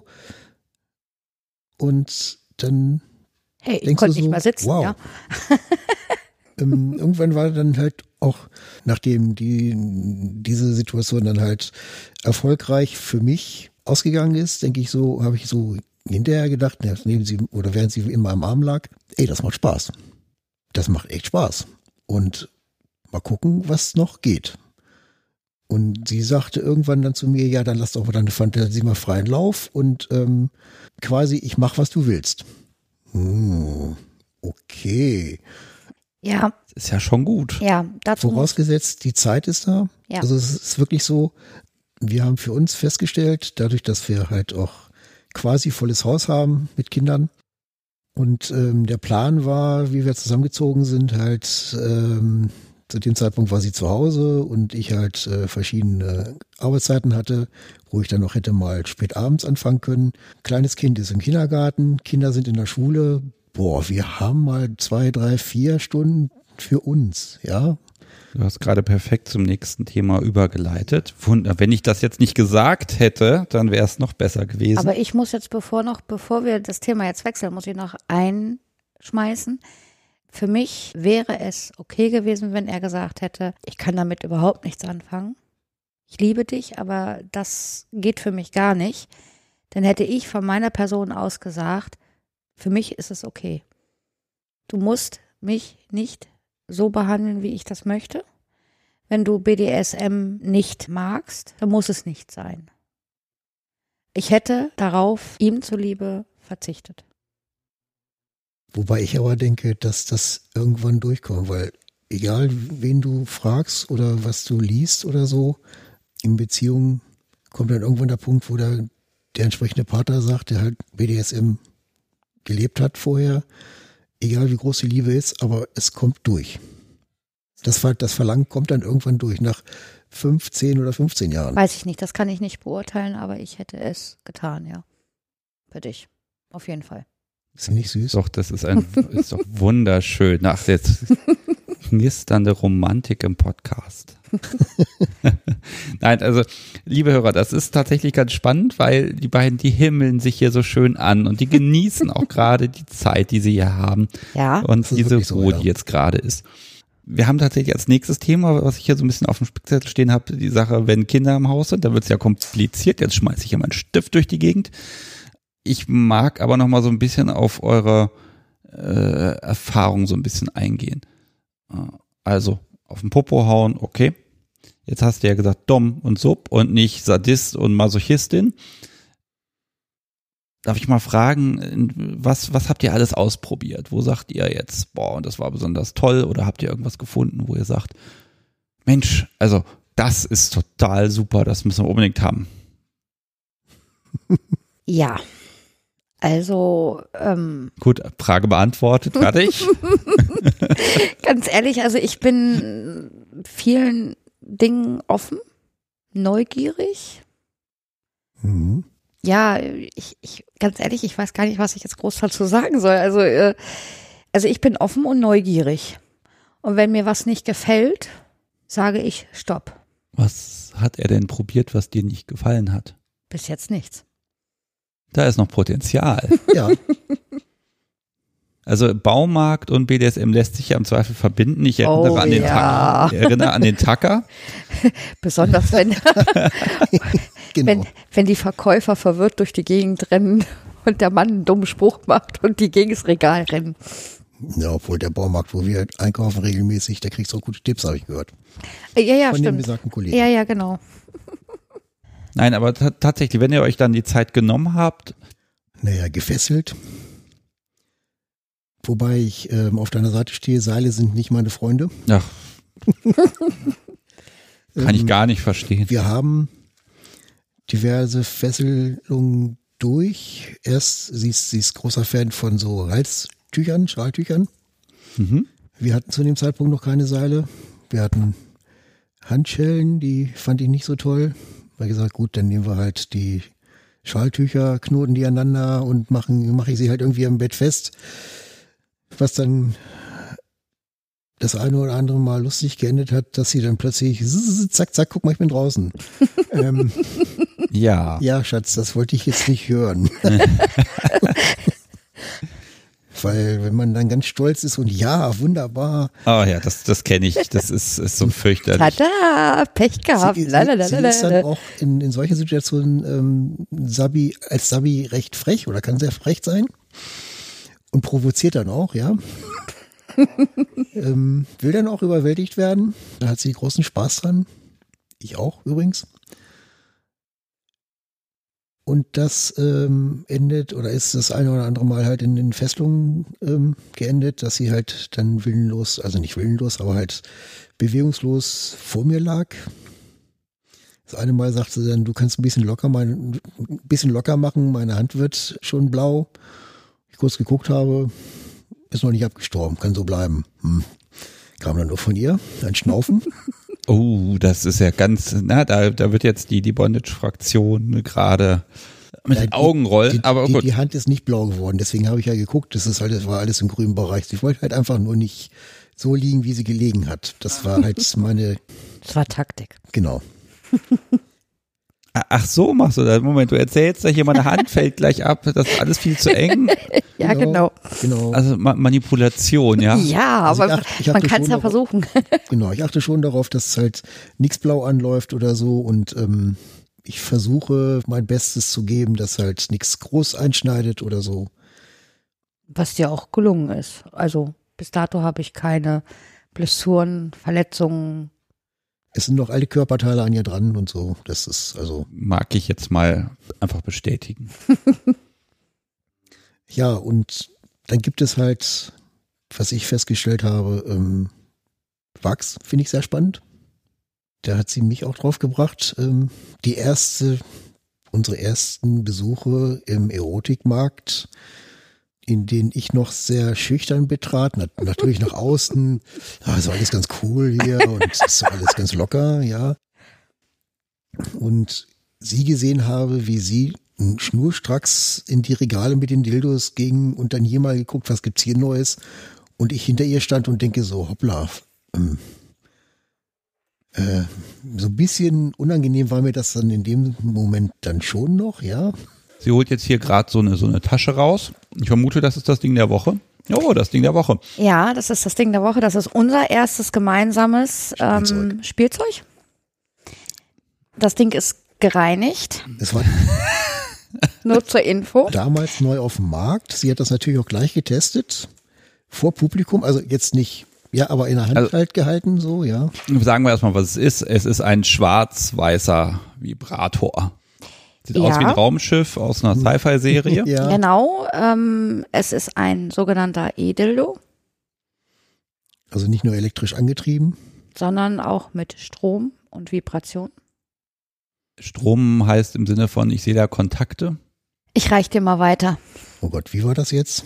Und dann Hey, ich denkst konnte du nicht so, mal sitzen, wow. ja. ähm, irgendwann war dann halt auch, nachdem die diese Situation dann halt erfolgreich für mich ausgegangen ist, denke ich so, habe ich so hinterher gedacht, ja, neben sie oder während sie immer am Arm lag, ey, das macht Spaß. Das macht echt Spaß. Und mal gucken, was noch geht. Und sie sagte irgendwann dann zu mir, ja, dann lass doch mal deine Fantasie mal freien Lauf und ähm, quasi, ich mach, was du willst. Hm, okay. Ja. Das ist ja schon gut. Ja, dazu Vorausgesetzt, die Zeit ist da. Ja. Also es ist wirklich so, wir haben für uns festgestellt, dadurch, dass wir halt auch quasi volles Haus haben mit Kindern. Und ähm, der Plan war, wie wir zusammengezogen sind, halt ähm, zu dem Zeitpunkt war sie zu Hause und ich halt äh, verschiedene Arbeitszeiten hatte, wo ich dann noch hätte mal spät abends anfangen können. Kleines Kind ist im Kindergarten, Kinder sind in der Schule. Boah, wir haben mal zwei, drei, vier Stunden für uns, ja. Du hast gerade perfekt zum nächsten Thema übergeleitet. Wunder, wenn ich das jetzt nicht gesagt hätte, dann wäre es noch besser gewesen. Aber ich muss jetzt, bevor noch, bevor wir das Thema jetzt wechseln, muss ich noch einschmeißen. Für mich wäre es okay gewesen, wenn er gesagt hätte, ich kann damit überhaupt nichts anfangen. Ich liebe dich, aber das geht für mich gar nicht. Dann hätte ich von meiner Person aus gesagt, für mich ist es okay. Du musst mich nicht so behandeln, wie ich das möchte. Wenn du B D S M nicht magst, dann muss es nicht sein. Ich hätte darauf ihm zuliebe verzichtet. Wobei ich aber denke, dass das irgendwann durchkommt, weil egal wen du fragst oder was du liest oder so, in Beziehungen kommt dann irgendwann der Punkt, wo der, der entsprechende Partner sagt, der halt B D S M gelebt hat vorher, egal wie groß die Liebe ist, aber es kommt durch. Das, das Verlangen kommt dann irgendwann durch, nach fünfzehn oder fünfzehn Jahren. Weiß ich nicht, das kann ich nicht beurteilen, aber ich hätte es getan, ja. Für dich, auf jeden Fall. Ist nicht süß? Doch, das ist ein ist doch wunderschön. Ach, jetzt knisternde Romantik im Podcast. Nein, also, liebe Hörer, das ist tatsächlich ganz spannend, weil die beiden, die himmeln sich hier so schön an und die genießen auch gerade die Zeit, die sie hier haben. Ja. Und diese so, Ruhe, ja. die jetzt gerade ist. Wir haben tatsächlich als nächstes Thema, was ich hier so ein bisschen auf dem Spickzettel stehen habe, die Sache, wenn Kinder im Haus sind, da wird es ja kompliziert. Jetzt schmeiße ich ja meinen Stift durch die Gegend. Ich mag aber noch mal so ein bisschen auf eure äh, Erfahrung so ein bisschen eingehen. Also, auf den Popo hauen, okay. Jetzt hast du ja gesagt Dom und Sub und nicht Sadist und Masochistin. Darf ich mal fragen, was, was habt ihr alles ausprobiert? Wo sagt ihr jetzt, boah, und das war besonders toll? Oder habt ihr irgendwas gefunden, wo ihr sagt, Mensch, also das ist total super, das müssen wir unbedingt haben? Ja, also ähm, gut, Frage beantwortet, fertig. Ganz ehrlich, also ich bin vielen Dingen offen, neugierig. Mhm. Ja, ich, ich, ganz ehrlich, ich weiß gar nicht, was ich jetzt groß dazu sagen soll. Also, äh, also ich bin offen und neugierig. Und wenn mir was nicht gefällt, sage ich Stopp. Was hat er denn probiert, was dir nicht gefallen hat? Bis jetzt nichts. Da ist noch Potenzial. Ja. Also Baumarkt und B D S M lässt sich ja im Zweifel verbinden. Ich erinnere, Oh, an, den ja. Tacker. Ich erinnere an den Tacker. Besonders wenn, Genau. wenn, wenn die Verkäufer verwirrt durch die Gegend rennen und der Mann einen dummen Spruch macht und die gegen das Regal rennen. Ja, obwohl der Baumarkt, wo wir einkaufen regelmäßig, der kriegt so gute Tipps, habe ich gehört. Ja, ja, Von dem stimmt. besagten Kollegen. Ja, ja, genau. Nein, aber t- tatsächlich, wenn ihr euch dann die Zeit genommen habt. Naja, gefesselt. Wobei ich ähm, auf deiner Seite stehe, Seile sind nicht meine Freunde. Ach, kann ich Ähm, gar nicht verstehen. Wir haben diverse Fesselungen durch. Erst, sie ist, sie ist großer Fan von so Halstüchern, Schaltüchern. Mhm. Wir hatten zu dem Zeitpunkt noch keine Seile. Wir hatten Handschellen, die fand ich nicht so toll. Weil gesagt, gut, dann nehmen wir halt die Schaltücher, knoten die aneinander und machen, mache ich sie halt irgendwie am Bett fest. Was dann das eine oder andere Mal lustig geendet hat, dass sie dann plötzlich zack, zack, guck mal, ich bin draußen. ähm, Ja. ja, Schatz, das wollte ich jetzt nicht hören. Weil wenn man dann ganz stolz ist und ja, wunderbar. Oh ja, das, das kenne ich. Das ist, ist so fürchterlich. Tada, Pech gehabt. Sie, sie, Lalalala. sie ist dann auch in, in solchen Situationen ähm, Sabi, als Sabi recht frech oder kann sehr frech sein und provoziert dann auch, ja. ähm, will dann auch überwältigt werden. Da hat sie großen Spaß dran. Ich auch übrigens. Und das ähm, endet oder ist das eine oder andere Mal halt in den Fesselungen ähm, geendet, dass sie halt dann willenlos, also nicht willenlos, aber halt bewegungslos vor mir lag. Das eine Mal sagte sie dann, du kannst ein bisschen locker, mein, ein bisschen locker machen, meine Hand wird schon blau. Ich kurz geguckt habe, ist noch nicht abgestorben, kann so bleiben. Hm. Kam dann nur von ihr, ein Schnaufen. Oh, das ist ja ganz, na, da, da wird jetzt die, die Bondage-Fraktion gerade mit Ja, den Augen rollen, die, aber die, gut. Die Hand ist nicht blau geworden, deswegen habe ich ja geguckt, das ist halt, das war alles im grünen Bereich. Ich wollte halt einfach nur nicht so liegen, wie sie gelegen hat. Das war halt meine, Das war Taktik. genau. Ach so, machst du das. Moment, du erzählst da hier, meine Hand fällt gleich ab, das ist alles viel zu eng. Ja, genau. Genau. Also Ma- Manipulation, ja. Ja, Also aber ich achte- ich man achte kann es schon ja darauf- versuchen. Genau, ich achte schon darauf, dass halt nichts blau anläuft oder so und ähm, ich versuche mein Bestes zu geben, dass halt nichts groß einschneidet oder so. Was dir auch gelungen ist. Also bis dato habe ich keine Blessuren, Verletzungen. Es sind noch alle Körperteile an ihr dran und so. Das ist also, Mag ich jetzt mal einfach bestätigen. ja, und dann gibt es halt, was ich festgestellt habe, ähm, Wachs, finde ich sehr spannend. Da hat sie mich auch drauf gebracht. Ähm, die erste, unsere ersten Besuche im Erotikmarkt, in denen ich noch sehr schüchtern betrat, nat- natürlich nach außen, ja, ist alles ganz cool hier und ist alles ganz locker, ja. Und sie gesehen habe, wie sie schnurstracks in die Regale mit den Dildos ging und dann hier mal geguckt, was gibt's hier Neues, und ich hinter ihr stand und denke so, hoppla, ähm, äh, so ein bisschen unangenehm war mir das dann in dem Moment dann schon noch, ja. Sie holt jetzt hier gerade so eine, so eine Tasche raus. Ich vermute, das ist das Ding der Woche. Oh, das Ding der Woche. Ja, das ist das Ding der Woche. Das ist unser erstes gemeinsames Spielzeug. Ähm, Spielzeug. Das Ding ist gereinigt. Das war Nur zur Info. damals neu auf dem Markt. Sie hat das natürlich auch gleich getestet. Vor Publikum, also jetzt nicht, ja, aber in der Hand Also- halt gehalten, so, ja. Sagen wir erstmal, was es ist. Es ist ein schwarz-weißer Vibrator. Sieht aus Ja. wie ein Raumschiff aus einer Sci-Fi-Serie. Ja, Genau. Ähm, es ist ein sogenannter E-Dildo, also nicht nur elektrisch angetrieben. sondern auch mit Strom und Vibration. Strom heißt im Sinne von, ich sehe da Kontakte. Ich reich dir mal weiter. Oh Gott, wie war das jetzt?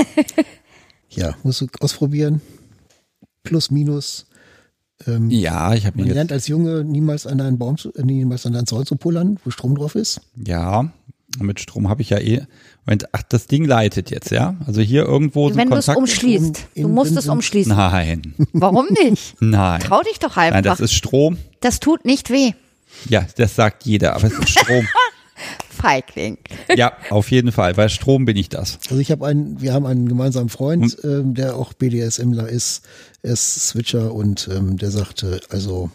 Ja, musst du ausprobieren. Plus, minus. Ähm, Ja, ich habe Man mir jetzt, lernt als Junge niemals an einen Baum, zu, äh, niemals an einen Zaun zu pullern, wo Strom drauf ist. ja, mit Strom habe ich ja eh. Moment, ach, das Ding leitet jetzt, ja? Also hier irgendwo sind Wenn du es Kontakte. umschließt. Du innen musst drin es sind- umschließen. Nein, Warum nicht? nein. Trau dich doch Nein, einfach. das ist Strom. Das tut nicht weh. Ja, das sagt jeder, aber es ist Strom. Feigling. Ja, auf jeden Fall. Bei Strom bin ich das. Also ich habe einen, wir haben einen gemeinsamen Freund, ähm, der auch BDSMler ist, er ist Switcher und ähm, der sagte, also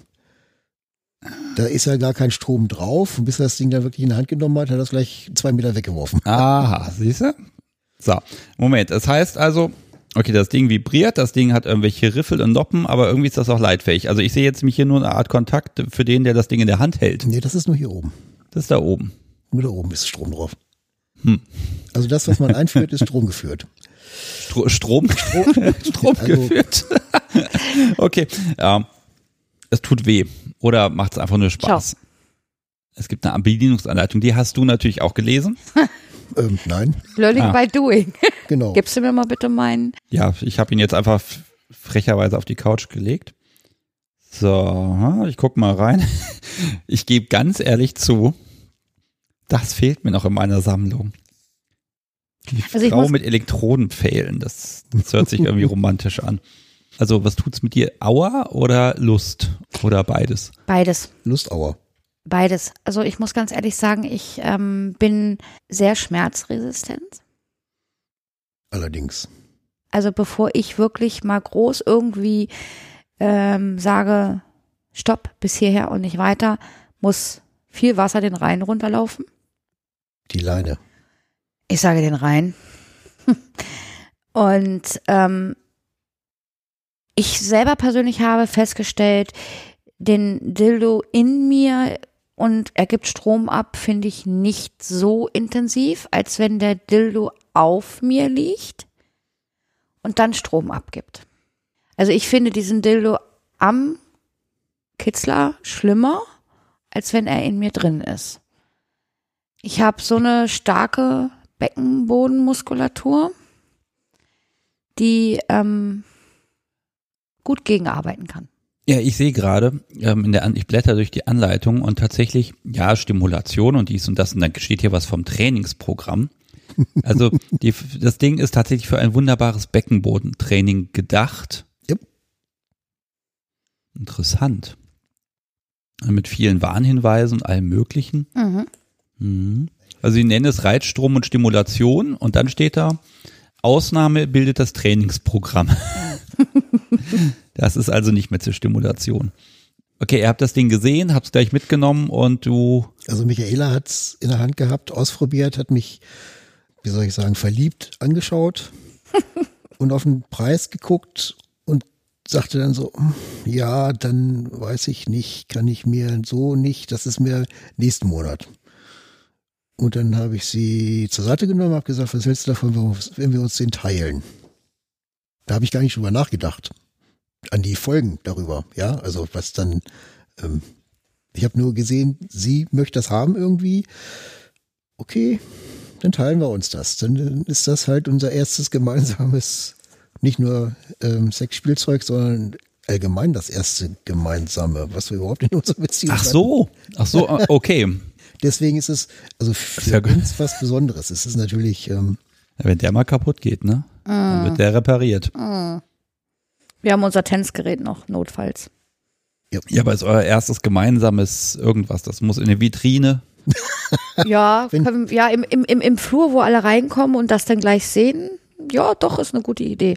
da ist ja gar kein Strom drauf, und bis er das Ding dann wirklich in die Hand genommen hat, hat er das gleich zwei Meter weggeworfen. Aha, siehst du? So, Moment. Das heißt also, okay, das Ding vibriert, das Ding hat irgendwelche Riffel und Noppen, aber irgendwie ist das auch leitfähig. Also ich sehe jetzt mich hier nur eine Art Kontakt für den, der das Ding in der Hand hält. Nee, das ist nur hier oben. Das ist da oben. Nur da oben ist Strom drauf. Hm. Also das, was man einführt, ist Strom geführt. Stro Strom, Strom, Strom Also- geführt. Okay, ja. Es tut weh. Oder macht es einfach nur Spaß? Es gibt eine Bedienungsanleitung, die hast du natürlich auch gelesen. Ähm, nein, Learning Ah. by doing. genau. Gibst du mir mal bitte meinen? Ja, ich habe ihn jetzt einfach f- frecherweise auf die Couch gelegt. So, ich guck mal rein. Ich gebe ganz ehrlich zu, das fehlt mir noch in meiner Sammlung. Die Also ich Frau muss- mit Elektronenpfählen, das, das hört sich irgendwie romantisch an. Also was tut's mit dir? Aua oder Lust? Oder beides? Beides. Lustauer. Beides. Also ich muss ganz ehrlich sagen, ich ähm, bin sehr schmerzresistent. Allerdings. Also bevor ich wirklich mal groß irgendwie ähm, sage, stopp, bis hierher und nicht weiter, muss viel Wasser den Rhein runterlaufen. Die Leine. Ich sage den Rhein. Und ähm, ich selber persönlich habe festgestellt, den Dildo in mir und er gibt Strom ab, finde ich nicht so intensiv, als wenn der Dildo auf mir liegt und dann Strom abgibt. Also ich finde diesen Dildo am Kitzler schlimmer, als wenn er in mir drin ist. Ich habe so eine starke Beckenbodenmuskulatur, die ähm, gut gegenarbeiten kann. Ja, ich sehe gerade, ähm, in der An- ich blätter durch die Anleitung und tatsächlich, ja, Stimulation und dies und das und dann steht hier was vom Trainingsprogramm. Also die, das Ding ist tatsächlich für ein wunderbares Beckenbodentraining gedacht. Yep. Interessant. Mit vielen Warnhinweisen und allem Möglichen. Mhm. Mhm. Also sie nennen es Reizstrom und Stimulation und dann steht da, Ausnahme bildet das Trainingsprogramm. Das ist also nicht mehr zur Stimulation. Okay, ihr habt das Ding gesehen, habt es gleich mitgenommen und du... Also Michaela hat es in der Hand gehabt, ausprobiert, hat mich, wie soll ich sagen, verliebt angeschaut und auf den Preis geguckt und sagte dann so, ja, dann weiß ich nicht, kann ich mir so nicht, das ist mir nächsten Monat. Und dann habe ich sie zur Seite genommen und habe gesagt, was hältst du davon, wenn wir uns den teilen? Da habe ich gar nicht drüber nachgedacht. An die Folgen darüber, ja, also was dann, ähm, ich habe nur gesehen, sie möchte das haben irgendwie. Okay, dann teilen wir uns das. Dann ist das halt unser erstes gemeinsames, nicht nur ähm, Sexspielzeug, sondern allgemein das erste gemeinsame, was wir überhaupt in unserer Beziehung Ach so, ach so, okay. Deswegen ist es also für ja uns was Besonderes. Es ist natürlich... Ähm, ja, wenn der mal kaputt geht, ne? Mm. Dann wird der repariert. Mm. Wir haben unser Tanzgerät noch, notfalls. Ja, ja, aber ist euer erstes gemeinsames irgendwas, das muss in eine Vitrine. Ja, können, ja im, im, im, im Flur, wo alle reinkommen und das dann gleich sehen. Ja, doch, ist eine gute Idee.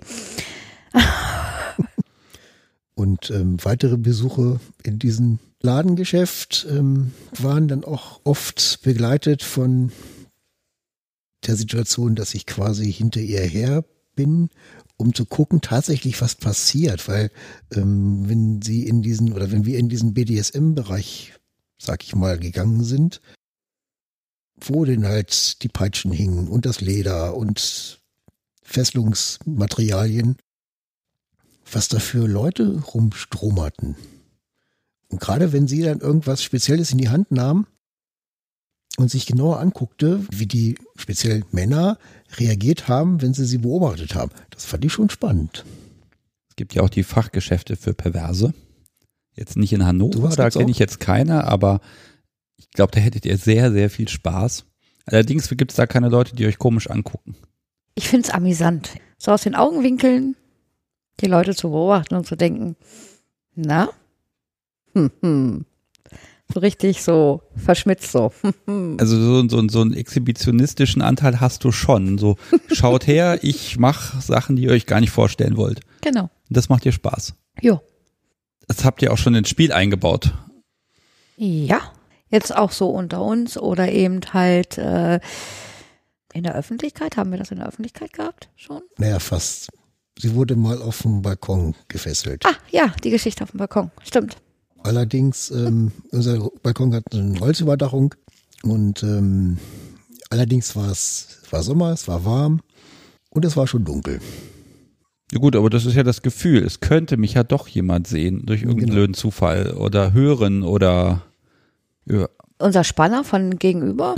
Und ähm, weitere Besuche in diesem Ladengeschäft ähm, waren dann auch oft begleitet von der Situation, dass ich quasi hinter ihr her bin, um zu gucken tatsächlich, was passiert, weil ähm, wenn sie in diesen oder wenn wir in diesen B D S M-Bereich, sag ich mal, gegangen sind, wo denn halt die Peitschen hingen und das Leder und Fesselungsmaterialien, was da für Leute rumstromerten. Und gerade wenn sie dann irgendwas Spezielles in die Hand nahm und sich genauer anguckte, wie die speziell Männer reagiert haben, wenn sie sie beobachtet haben. Das fand ich schon spannend. Es gibt ja auch die Fachgeschäfte für Perverse. Jetzt nicht in Hannover, da kenne ich jetzt keine, aber ich glaube, da hättet ihr sehr, sehr viel Spaß. Allerdings gibt es da keine Leute, die euch komisch angucken. Ich finde es amüsant, so aus den Augenwinkeln die Leute zu beobachten und zu denken, na, hm, hm. So richtig so verschmitzt so. Also so, so, so einen exhibitionistischen Anteil hast du schon. So, schaut her, ich mache Sachen, die ihr euch gar nicht vorstellen wollt. Genau. Und das macht dir Spaß. Jo. Das habt ihr auch schon ins Spiel eingebaut. Ja, jetzt auch so unter uns oder eben halt äh, in der Öffentlichkeit. Haben wir das in der Öffentlichkeit gehabt schon? Naja, fast. Sie wurde mal auf dem Balkon gefesselt. Ah, ja, die Geschichte auf dem Balkon. Stimmt. Allerdings, ähm, unser Balkon hat eine Holzüberdachung und ähm, allerdings war es war Sommer, es war warm und es war schon dunkel. Ja gut, aber das ist ja das Gefühl, es könnte mich ja doch jemand sehen, durch irgendeinen Genau. blöden Zufall oder hören oder ja. Unser Spanner von gegenüber,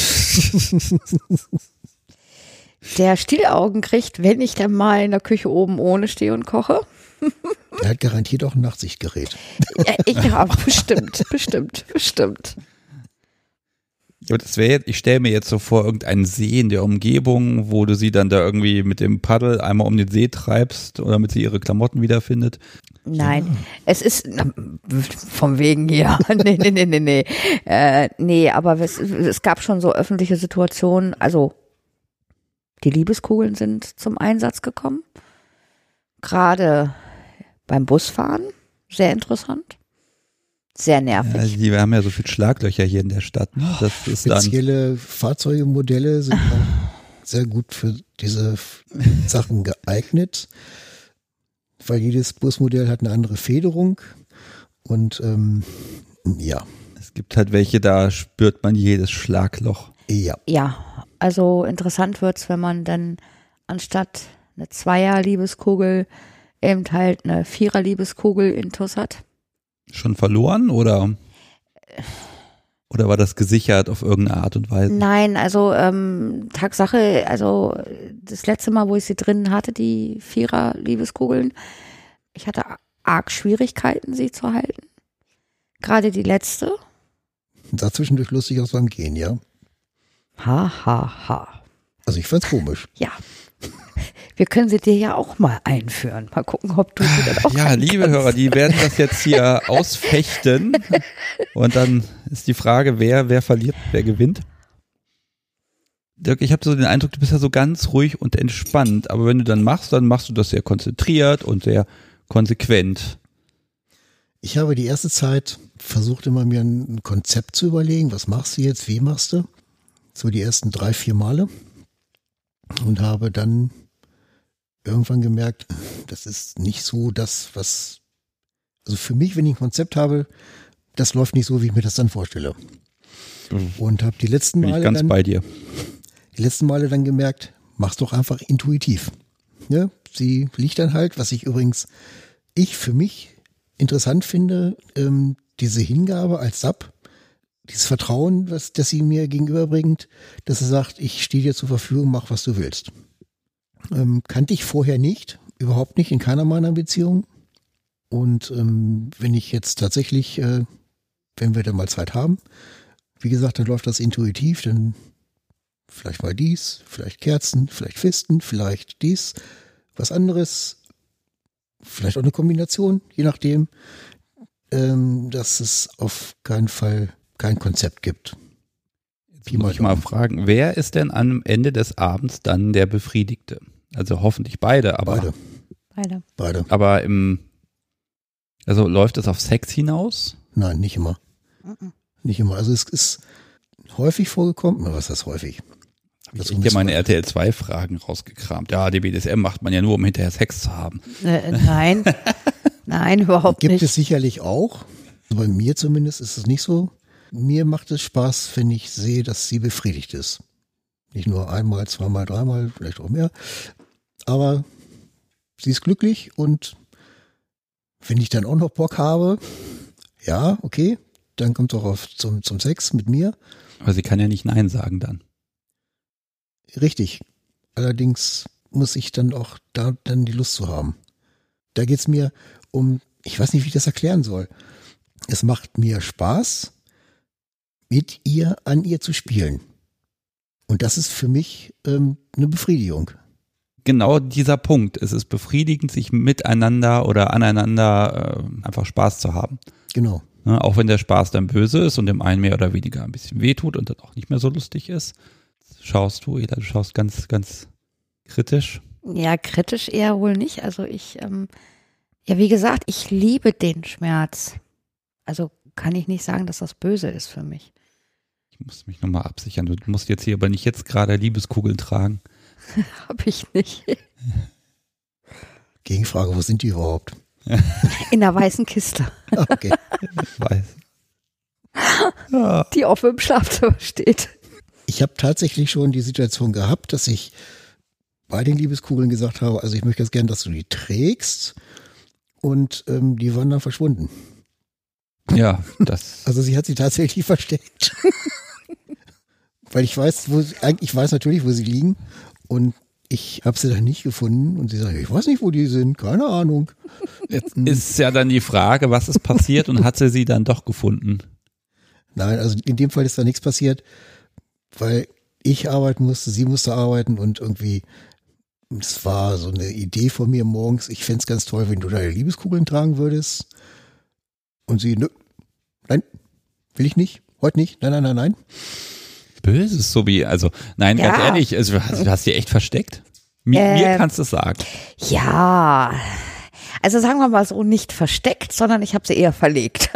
der Stielaugen kriegt, wenn ich dann mal in der Küche oben ohne stehe und koche. Der hat garantiert auch ein Nachtsichtgerät. Ja, ich, ja bestimmt, bestimmt, bestimmt. Ja, das wäre jetzt, ich stelle mir jetzt so vor, irgendeinen See in der Umgebung, wo du sie dann da irgendwie mit dem Paddel einmal um den See treibst oder damit sie ihre Klamotten wiederfindet. Nein, ja. Es ist na, vom wegen hier. nee, nee, nee, nee, nee. Äh, nee, aber es, es gab schon so öffentliche Situationen, also die Liebeskugeln sind zum Einsatz gekommen. Gerade beim Busfahren, sehr interessant. Sehr nervig. Ja, die, wir haben ja so viele Schlaglöcher hier in der Stadt. Ne? Das ist dann Spezielle Fahrzeugemodelle sind auch sehr gut für diese Sachen geeignet, weil jedes Busmodell hat eine andere Federung und ähm, ja. Es gibt halt welche, da spürt man jedes Schlagloch. Ja. Ja, also interessant wird's, wenn man dann anstatt eine Zweier-Liebeskugel eben halt eine Vierer-Liebeskugel intus hat. Schon verloren oder, oder war das gesichert auf irgendeine Art und Weise? Nein, also ähm, Tatsache, also das letzte Mal, wo ich sie drin hatte, die Vierer-Liebeskugeln, ich hatte arg Schwierigkeiten, sie zu halten. Gerade die letzte. Sah zwischendurch lustig aus beim Gehen, ja. Ha, ha, ha. Also ich fand's komisch. Ja. Wir können sie dir ja auch mal einführen. Mal gucken, ob du sie dann auch Ja, liebe kannst. Hörer, die werden das jetzt hier ausfechten. Und dann ist die Frage, wer, wer verliert, wer gewinnt. Dirk, ich habe so den Eindruck, du bist ja so ganz ruhig und entspannt. Aber wenn du dann machst, dann machst du das sehr konzentriert und sehr konsequent. Ich habe die erste Zeit versucht, immer mir ein Konzept zu überlegen. Was machst du jetzt? Wie machst du? So die ersten drei, vier Male. Und habe dann irgendwann gemerkt, das ist nicht so das, was, also für mich, wenn ich ein Konzept habe, das läuft nicht so, wie ich mir das dann vorstelle. Und habe die letzten Bin ich Male ganz dann, bei dir. die letzten Male dann gemerkt, mach's doch einfach intuitiv. Ne? Sie liegt dann halt, was ich übrigens, ich für mich interessant finde, ähm, diese Hingabe als Sub, dieses Vertrauen, was, das sie mir gegenüberbringt, dass sie sagt, ich stehe dir zur Verfügung, mach, was du willst. Ähm, kannte ich vorher nicht, überhaupt nicht, in keiner meiner Beziehungen. Und ähm, wenn ich jetzt tatsächlich, äh, wenn wir dann mal Zeit haben, wie gesagt, dann läuft das intuitiv, dann vielleicht mal dies, vielleicht Kerzen, vielleicht Fisten, vielleicht dies, was anderes, vielleicht auch eine Kombination, je nachdem, ähm, dass es auf keinen Fall kein Konzept gibt. Jetzt muss ich mal fragen, wer ist denn am Ende des Abends dann der Befriedigte? Also hoffentlich beide, aber Beide. Beide. Beide. Aber im, also läuft es auf Sex hinaus? Nein, nicht immer. Mhm. Nicht immer. Also es ist häufig vorgekommen, was ist das häufig? Ich habe ja meine R T L zwei Fragen rausgekramt. Ja, die B D S M macht man ja nur, um hinterher Sex zu haben. Äh, nein, nein, überhaupt Gibt nicht. es sicherlich auch. Bei mir zumindest ist es nicht so. Mir macht es Spaß, wenn ich sehe, dass sie befriedigt ist. Nicht nur einmal, zweimal, dreimal, vielleicht auch mehr. Aber sie ist glücklich und wenn ich dann auch noch Bock habe, ja, okay, dann kommt es auch auf zum, zum Sex mit mir. Aber sie kann ja nicht Nein sagen dann. Richtig. Allerdings muss ich dann auch da dann die Lust zu haben. Da geht es mir um, ich weiß nicht, wie ich das erklären soll. Es macht mir Spaß, mit ihr, an ihr zu spielen. Und das ist für mich ähm, eine Befriedigung. Genau dieser Punkt. Es ist befriedigend, sich miteinander oder aneinander äh, einfach Spaß zu haben. Genau. Ne, auch wenn der Spaß dann böse ist und dem einen mehr oder weniger ein bisschen wehtut und dann auch nicht mehr so lustig ist. Schaust du, Ela, du schaust ganz, ganz kritisch. Ja, kritisch eher wohl nicht. Also ich, ähm, ja, wie gesagt, ich liebe den Schmerz. Also kann ich nicht sagen, dass das böse ist für mich. Ich muss mich nochmal absichern. Du musst jetzt hier aber nicht jetzt gerade Liebeskugeln tragen. Hab ich nicht. Gegenfrage, wo sind die überhaupt? In der weißen Kiste, Okay. Ich weiß. Ja. die offen im Schlafzimmer steht. Ich habe tatsächlich schon die Situation gehabt, dass ich bei den Liebeskugeln gesagt habe, also ich möchte ganz gern, dass du die trägst. Und ähm, die waren dann verschwunden. Ja, das. Also sie hat sie tatsächlich versteckt. Weil ich weiß, wo sie, ich weiß natürlich, wo sie liegen. Und ich habe sie dann nicht gefunden. Und sie sagt, ich weiß nicht, wo die sind, keine Ahnung. Jetzt ist ja dann die Frage, was ist passiert und hat sie sie dann doch gefunden? Nein, also in dem Fall ist da nichts passiert, weil ich arbeiten musste, sie musste arbeiten und irgendwie, es war so eine Idee von mir morgens, ich fände es ganz toll, wenn du deine Liebeskugeln tragen würdest. Und sie, nö, nein, will ich nicht, heute nicht, nein, nein, nein, nein. Böses, so wie, also, nein, Ja. ganz ehrlich, also, du hast, du hast die echt versteckt? Mir, Äh, mir kannst du es sagen. Ja, also sagen wir mal so, nicht versteckt, sondern ich habe sie eher verlegt.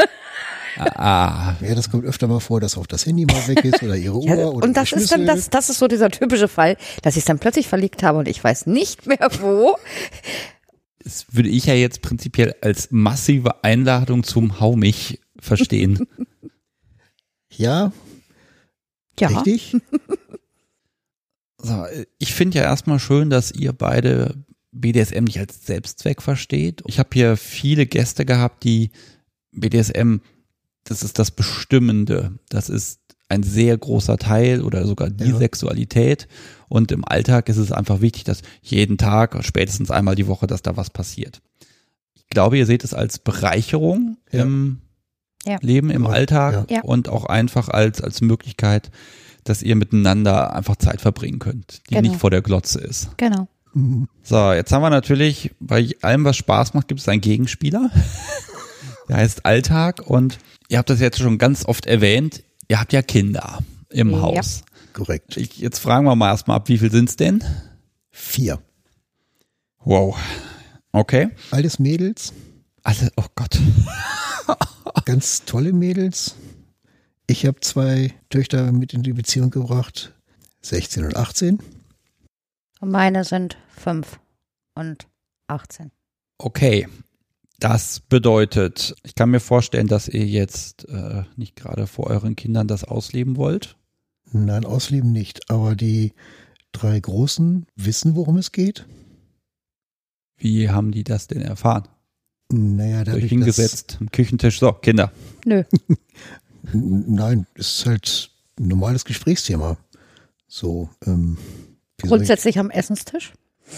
Ah, Ja, das kommt öfter mal vor, dass auch das Handy mal weg ist oder ihre Uhr Ja, oder und das der ist dann, Schlüssel. das, das ist so dieser typische Fall, dass ich es dann plötzlich verlegt habe und ich weiß nicht mehr wo. das würde ich ja jetzt prinzipiell als massive Einladung zum Hau mich verstehen. Ja, Ja. richtig. So, ich finde ja erstmal schön, dass ihr beide B D S M nicht als Selbstzweck versteht. Ich habe hier viele Gäste gehabt, die B D S M, das ist das Bestimmende, das ist ein sehr großer Teil oder sogar die Ja. Sexualität, und im Alltag ist es einfach wichtig, dass jeden Tag, spätestens einmal die Woche, dass da was passiert. Ich glaube, ihr seht es als Bereicherung Ja. im Ja. Leben, im Ja. Alltag Ja. und auch einfach als, als Möglichkeit, dass ihr miteinander einfach Zeit verbringen könnt, die Genau. nicht vor der Glotze ist. Genau. Mhm. So, jetzt haben wir natürlich, bei allem, was Spaß macht, gibt es einen Gegenspieler. Der heißt Alltag, und ihr habt das jetzt schon ganz oft erwähnt, ihr habt ja Kinder im Ja. Haus. Korrekt. Ich, jetzt fragen wir mal erstmal ab, wie viel sind's denn? Vier. Wow. Okay. Alles Mädels, Alle, oh Gott. ganz tolle Mädels. Ich habe zwei Töchter mit in die Beziehung gebracht, sechzehn und achtzehn. Und meine sind fünf und achtzehn. Okay. Das bedeutet, ich kann mir vorstellen, dass ihr jetzt äh, nicht gerade vor euren Kindern das ausleben wollt. Nein, ausleben nicht. Aber die drei Großen wissen, worum es geht. Wie haben die das denn erfahren? Naja, Euch dadurch, dass, hingesetzt, am Küchentisch, so, Kinder. Nö. N- Nein, es ist halt ein normales Gesprächsthema. So, ähm, wie soll ich- Grundsätzlich am Essenstisch.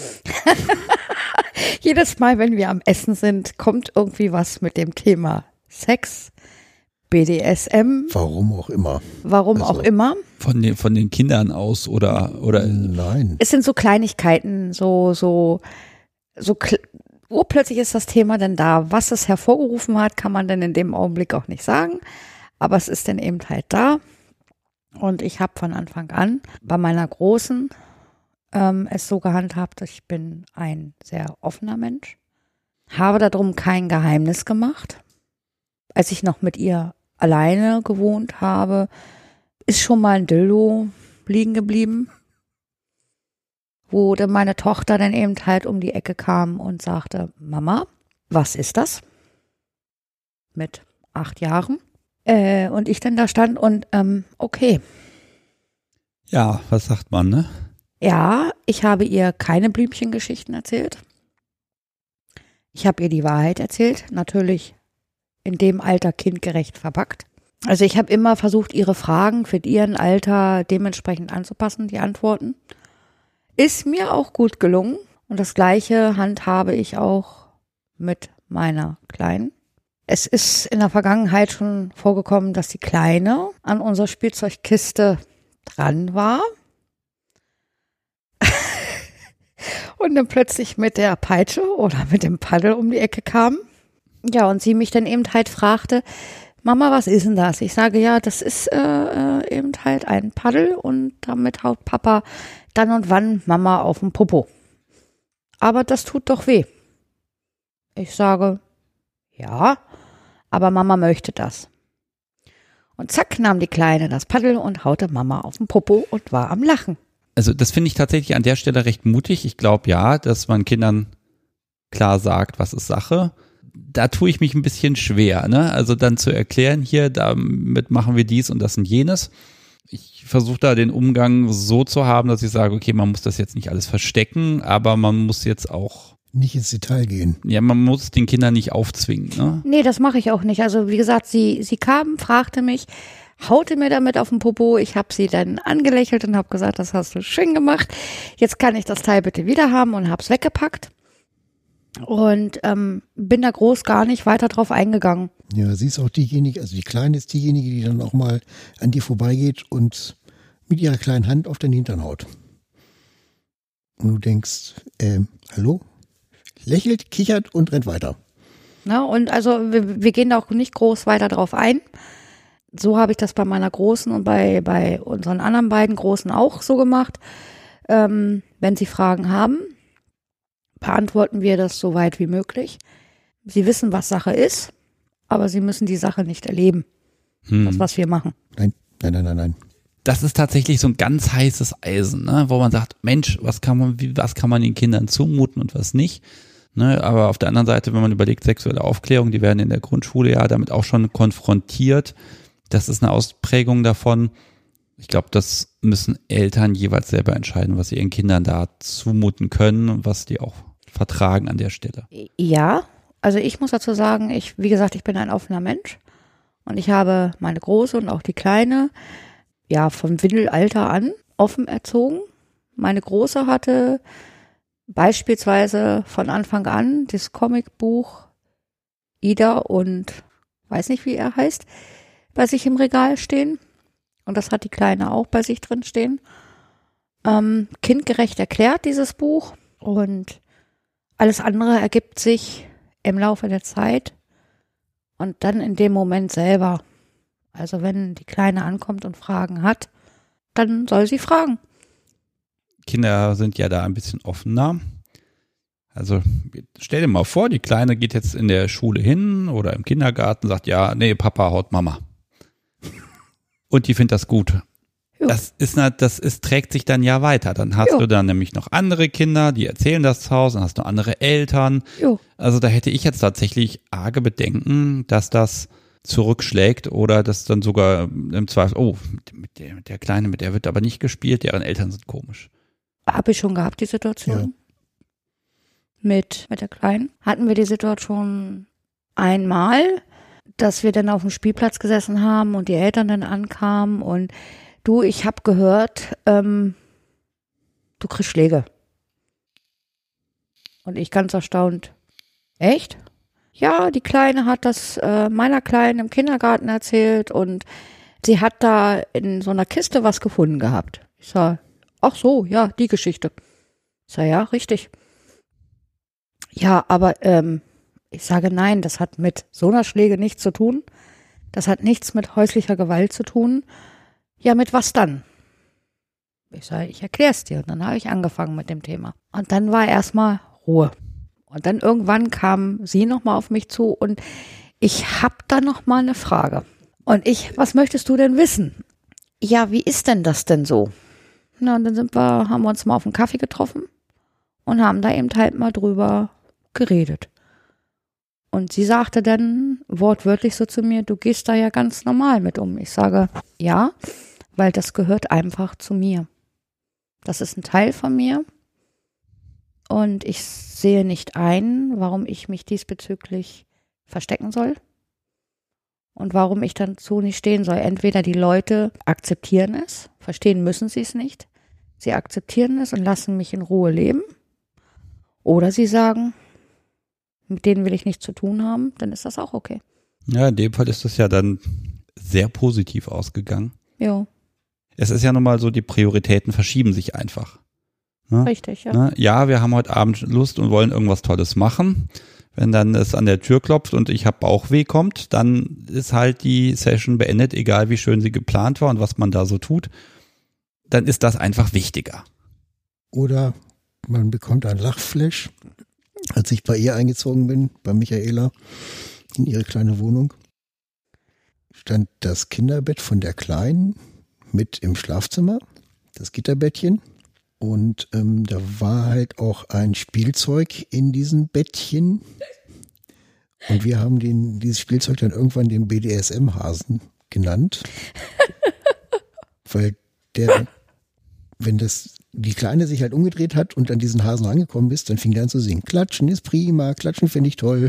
Jedes Mal, wenn wir am Essen sind, kommt irgendwie was mit dem Thema Sex, B D S M, warum auch immer. warum Also- auch immer. Von den, von den Kindern aus oder, oder Nein. Es sind so Kleinigkeiten, so, so, so, kl- urplötzlich ist das Thema denn da. Was es hervorgerufen hat, kann man denn in dem Augenblick auch nicht sagen. Aber es ist dann eben halt da. Und ich habe von Anfang an bei meiner Großen ähm, es so gehandhabt, ich bin ein sehr offener Mensch. Habe darum kein Geheimnis gemacht. Als ich noch mit ihr alleine gewohnt habe, ist schon mal ein Dildo liegen geblieben, wo dann meine Tochter dann eben halt um die Ecke kam und sagte, Mama, was ist das? Mit acht Jahren. Äh, und ich dann da stand und, ähm, okay, ja, was sagt man, ne? ja, ich habe ihr keine Blümchengeschichten erzählt. Ich habe ihr die Wahrheit erzählt, natürlich in dem Alter kindgerecht verpackt. Also ich habe immer versucht, ihre Fragen für ihren Alter dementsprechend anzupassen, die Antworten. Ist mir auch gut gelungen. Und das Gleiche handhabe ich auch mit meiner Kleinen. Es ist in der Vergangenheit schon vorgekommen, dass die Kleine an unserer Spielzeugkiste dran war. Und dann plötzlich mit der Peitsche oder mit dem Paddel um die Ecke kam. Ja, und sie mich dann eben halt fragte, Mama, was ist denn das? Ich sage, ja, das ist äh, äh, eben halt ein Paddel und damit haut Papa dann und wann Mama auf den Popo. Aber das tut doch weh. Ich sage, ja, aber Mama möchte das. Und zack, nahm die Kleine das Paddel und haute Mama auf den Popo und war am Lachen. Also das finde ich tatsächlich an der Stelle recht mutig. Ich glaube ja, dass man Kindern klar sagt, was ist Sache. Da tue ich mich ein bisschen schwer, ne? Also dann zu erklären, hier, damit machen wir dies und das und jenes. Ich versuche da den Umgang so zu haben, dass ich sage, okay, man muss das jetzt nicht alles verstecken, aber man muss jetzt auch, Nicht ins Detail gehen. ja, man muss den Kindern nicht aufzwingen, ne? Nee, das mache ich auch nicht. Also wie gesagt, sie, sie kam, fragte mich, haute mir damit auf den Popo. Ich habe sie dann angelächelt und habe gesagt, das hast du schön gemacht. Jetzt kann ich das Teil bitte wieder haben und habe es weggepackt. Und ähm, bin da groß gar nicht weiter drauf eingegangen. Ja, sie ist auch diejenige, also die Kleine ist diejenige, die dann auch mal an dir vorbeigeht und mit ihrer kleinen Hand auf den Hintern haut. Und du denkst, ähm, hallo? Lächelt, kichert und rennt weiter. Ne? Und also wir, wir gehen da auch nicht groß weiter drauf ein. So habe ich das bei meiner Großen und bei, bei unseren anderen beiden Großen auch so gemacht. Ähm, wenn sie Fragen haben, beantworten wir das so weit wie möglich. Sie wissen, was Sache ist, aber sie müssen die Sache nicht erleben, Hm. das, was wir machen. Nein, nein, nein, nein, nein. Das ist tatsächlich so ein ganz heißes Eisen, ne? Wo man sagt, Mensch, was kann man, wie, was kann man den Kindern zumuten und was nicht. Ne? Aber auf der anderen Seite, wenn man überlegt, sexuelle Aufklärung, die werden in der Grundschule ja damit auch schon konfrontiert, das ist eine Ausprägung davon. Ich glaube, das müssen Eltern jeweils selber entscheiden, was sie ihren Kindern da zumuten können und was die auch vertragen an der Stelle. Ja, also ich muss dazu sagen, ich, wie gesagt, ich bin ein offener Mensch und ich habe meine Große und auch die Kleine, ja, vom Windelalter an offen erzogen. Meine Große hatte beispielsweise von Anfang an das Comicbuch Ida und weiß nicht, wie er heißt, bei sich im Regal stehen. Und das hat die Kleine auch bei sich drin stehen. Ähm, kindgerecht erklärt, dieses Buch. Und alles andere ergibt sich im Laufe der Zeit und dann in dem Moment selber. Also wenn die Kleine ankommt und Fragen hat, dann soll sie fragen. Kinder sind ja da ein bisschen offener. Also stell dir mal vor, die Kleine geht jetzt in der Schule hin oder im Kindergarten, sagt, ja, nee, Papa haut Mama. Und die findet das gut. Jo. Das ist, das ist, trägt sich dann ja weiter. Dann hast Jo. du dann nämlich noch andere Kinder, die erzählen das zu Hause, dann hast du andere Eltern. Jo. Also da hätte ich jetzt tatsächlich arge Bedenken, dass das zurückschlägt oder dass dann sogar im Zweifel, oh, mit der, mit der Kleine, mit der wird aber nicht gespielt, deren Eltern sind komisch. Habe ich schon gehabt, die Situation. Ja. Mit, mit der Kleinen. Hatten wir die Situation einmal, dass wir dann auf dem Spielplatz gesessen haben und die Eltern dann ankamen und du, ich habe gehört, ähm, du kriegst Schläge. Und ich ganz erstaunt, echt? Ja, die Kleine hat das äh, meiner Kleinen im Kindergarten erzählt und sie hat da in so einer Kiste was gefunden gehabt. Ich sag, ach so, ja, die Geschichte. Ich sag, ja, richtig. Ja, aber ähm, ich sage nein, das hat mit so einer Schläge nichts zu tun. Das hat nichts mit häuslicher Gewalt zu tun. Ja, mit was dann? Ich sage, ich erklär's dir. Und dann habe ich angefangen mit dem Thema. Und dann war erstmal Ruhe. Und dann irgendwann kam sie nochmal auf mich zu und ich hab da nochmal eine Frage. Und ich, was möchtest du denn wissen? Ja, wie ist denn das denn so? Na, und dann sind wir, haben wir uns mal auf einen Kaffee getroffen und haben da eben halt mal drüber geredet. Und sie sagte dann wortwörtlich so zu mir, du gehst da ja ganz normal mit um. Ich sage, ja, weil das gehört einfach zu mir. Das ist ein Teil von mir. Und ich sehe nicht ein, warum ich mich diesbezüglich verstecken soll. Und warum ich dazu nicht stehen soll. Entweder die Leute akzeptieren es, verstehen müssen sie es nicht. Sie akzeptieren es und lassen mich in Ruhe leben. Oder sie sagen, mit denen will ich nichts zu tun haben, dann ist das auch okay. Ja, in dem Fall ist das ja dann sehr positiv ausgegangen. Ja. Es ist ja nun mal so, die Prioritäten verschieben sich einfach. Ne? Richtig, ja. Ne? Ja, wir haben heute Abend Lust und wollen irgendwas Tolles machen. Wenn dann es an der Tür klopft und ich habe Bauchweh kommt, dann ist halt die Session beendet, egal wie schön sie geplant war und was man da so tut. Dann ist das einfach wichtiger. Oder man bekommt ein Lachflash. Als ich bei ihr eingezogen bin, bei Michaela, in ihre kleine Wohnung, stand das Kinderbett von der Kleinen mit im Schlafzimmer, das Gitterbettchen. Und ähm, da war halt auch ein Spielzeug in diesem Bettchen. Und wir haben den, dieses Spielzeug dann irgendwann den B D S M-Hasen genannt. Weil der, wenn das die Kleine sich halt umgedreht hat und an diesen Hasen rangekommen ist, dann fing der an zu singen. Klatschen ist prima, klatschen finde ich toll.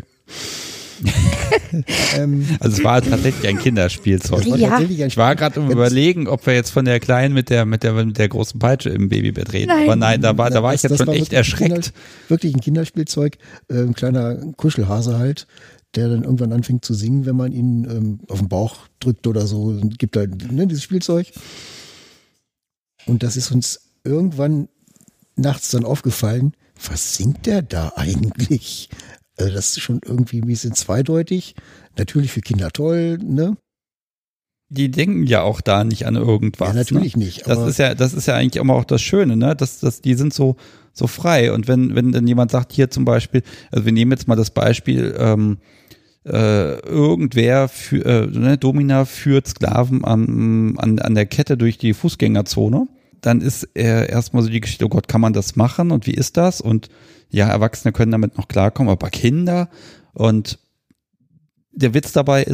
ähm, Also es war tatsächlich ein Kinderspielzeug. war Ja. tatsächlich ein Ich war gerade um überlegen, ob wir jetzt von der Kleinen mit der mit der mit der großen Peitsche im Babybett reden. Nein. Aber nein, da war da war Das- ich jetzt das schon war echt wirklich ein erschreckt. Kinder, wirklich ein Kinderspielzeug, äh, ein kleiner Kuschelhase halt, der dann irgendwann anfängt zu singen, wenn man ihn ähm, auf den Bauch drückt oder so. Und gibt halt ne, dieses Spielzeug. Und das ist uns irgendwann nachts dann aufgefallen. Was singt der da eigentlich? Also das ist schon irgendwie ein bisschen zweideutig. Natürlich für Kinder toll, ne? Die denken ja auch da nicht an irgendwas. Ja, natürlich ne? nicht. Das aber ist ja, das ist ja eigentlich immer auch das Schöne, ne? Dass, dass die sind so, so frei. Und wenn, wenn dann jemand sagt, hier zum Beispiel, also wir nehmen jetzt mal das Beispiel, ähm, äh, irgendwer für, äh, ne, Domina führt Sklaven an, an, an der Kette durch die Fußgängerzone, dann ist äh, erstmal so die Geschichte, oh Gott, kann man das machen und wie ist das? Und ja, Erwachsene können damit noch klarkommen, aber Kinder und der Witz dabei ist,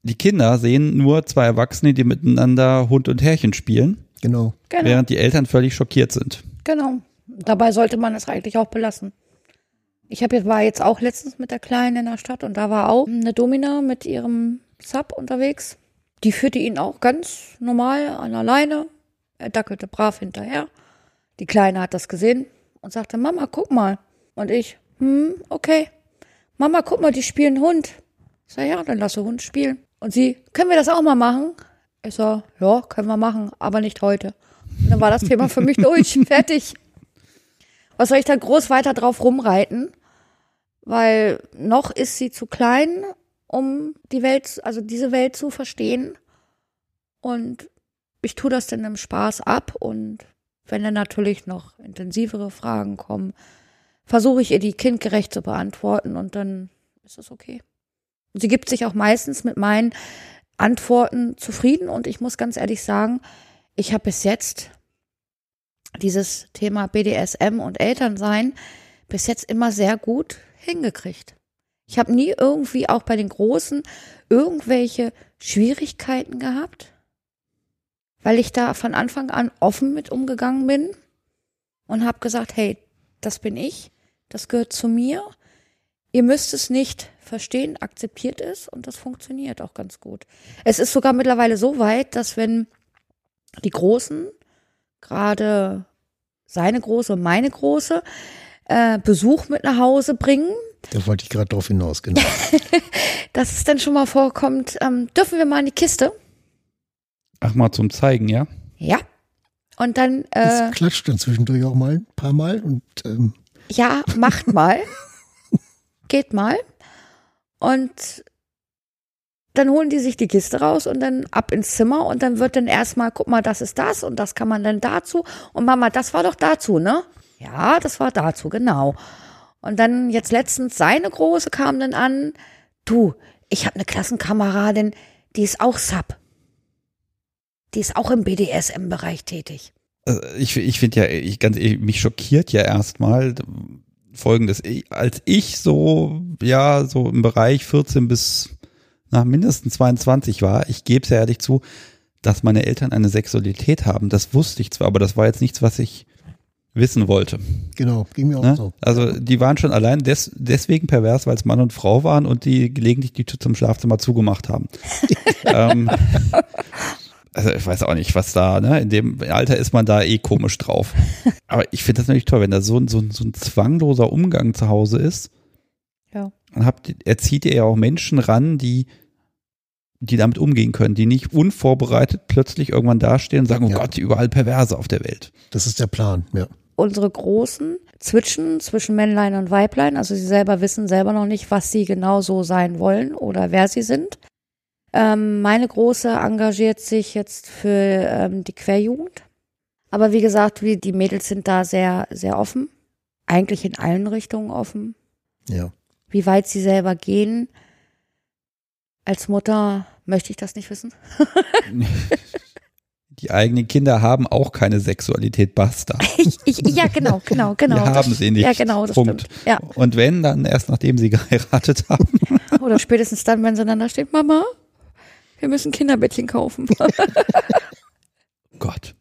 die Kinder sehen nur zwei Erwachsene, die miteinander Hund und Herrchen spielen, Genau. Genau. während die Eltern völlig schockiert sind. Genau. Dabei sollte man es eigentlich auch belassen. Ich hab jetzt, war jetzt auch letztens mit der Kleinen in der Stadt und da war auch eine Domina mit ihrem Sub unterwegs. Die führte ihn auch ganz normal an der Leine. Er dackelte brav hinterher. Die Kleine hat das gesehen und sagte, Mama, guck mal. Und ich, hm, okay. Mama, guck mal, die spielen Hund. Ich sag, ja, dann lass den Hund spielen. Und sie, können wir das auch mal machen? Ich sag, ja, können wir machen, aber nicht heute. Und dann war das Thema für mich durch, fertig. Was soll ich da groß weiter drauf rumreiten? Weil noch ist sie zu klein, um die Welt, also diese Welt zu verstehen. Und ich tue das dann im Spaß ab. Und wenn dann natürlich noch intensivere Fragen kommen, versuche ich ihr die kindgerecht zu beantworten und dann ist das okay. Und sie gibt sich auch meistens mit meinen Antworten zufrieden. Und ich muss ganz ehrlich sagen, ich habe bis jetzt dieses Thema B D S M und Elternsein bis jetzt immer sehr gut hingekriegt. Ich habe nie irgendwie auch bei den Großen irgendwelche Schwierigkeiten gehabt, weil ich da von Anfang an offen mit umgegangen bin und habe gesagt, hey, das bin ich, das gehört zu mir. Ihr müsst es nicht verstehen, akzeptiert es und das funktioniert auch ganz gut. Es ist sogar mittlerweile so weit, dass wenn die Großen, gerade seine Große und meine Große, äh, Besuch mit nach Hause bringen. Da wollte ich gerade drauf hinaus, genau. Dass es dann schon mal vorkommt, ähm, dürfen wir mal in die Kiste? Ach, mal zum Zeigen, ja? Ja. Und dann, äh, Das klatscht dann zwischendurch auch mal ein paar Mal und ähm, ja, macht mal. Geht mal. Und dann holen die sich die Kiste raus und dann ab ins Zimmer und dann wird dann erstmal, guck mal, das ist das und das kann man dann dazu. Und Mama, das war doch dazu, ne? Ja, das war dazu, genau. Und dann jetzt letztens seine Große kam dann an, du, ich habe eine Klassenkameradin, die ist auch Sub. Die ist auch im B D S M-Bereich tätig. Also ich ich finde ja, ich, ganz ehrlich, mich schockiert ja erstmal Folgendes. Als ich so, ja, so im Bereich vierzehn bis na, mindestens zweiundzwanzig war, ich gebe es ja ehrlich zu, dass meine Eltern eine Sexualität haben. Das wusste ich zwar, aber das war jetzt nichts, was ich wissen wollte. genau, ging mir auch Ne? so. Also die waren schon allein des, deswegen pervers, weil es Mann und Frau waren und die gelegentlich die Tür zum Schlafzimmer zugemacht haben. ähm, also ich weiß auch nicht, was da, ne? In dem Alter ist man da eh komisch drauf. Aber ich finde das natürlich toll, wenn da so, ein- so, ein- so ein zwangloser Umgang zu Hause ist. Ja. Dann habt, erzieht ihr ja auch Menschen ran, die die damit umgehen können, die nicht unvorbereitet plötzlich irgendwann dastehen und sagen, oh Ja. Gott, überall Perverse auf der Welt. Das ist der Plan, ja. Unsere Großen zwitschen zwischen Männlein und Weiblein. Also sie selber wissen selber noch nicht, was sie genau so sein wollen oder wer sie sind. Ähm, meine Große engagiert sich jetzt für ähm, die Querjugend. Aber wie gesagt, wie, die Mädels sind da sehr, sehr offen. Eigentlich in allen Richtungen offen. Ja. Wie weit sie selber gehen, als Mutter möchte ich das nicht wissen. Die eigenen Kinder haben auch keine Sexualität, basta. Ich, ich, ja, genau, genau, genau. Wir haben das, sie nicht. Ja, genau, das Punkt. stimmt. Ja. Und wenn, dann erst nachdem sie geheiratet haben. Oder spätestens dann, wenn sie dann da steht, Mama, wir müssen Kinderbettchen kaufen. Gott.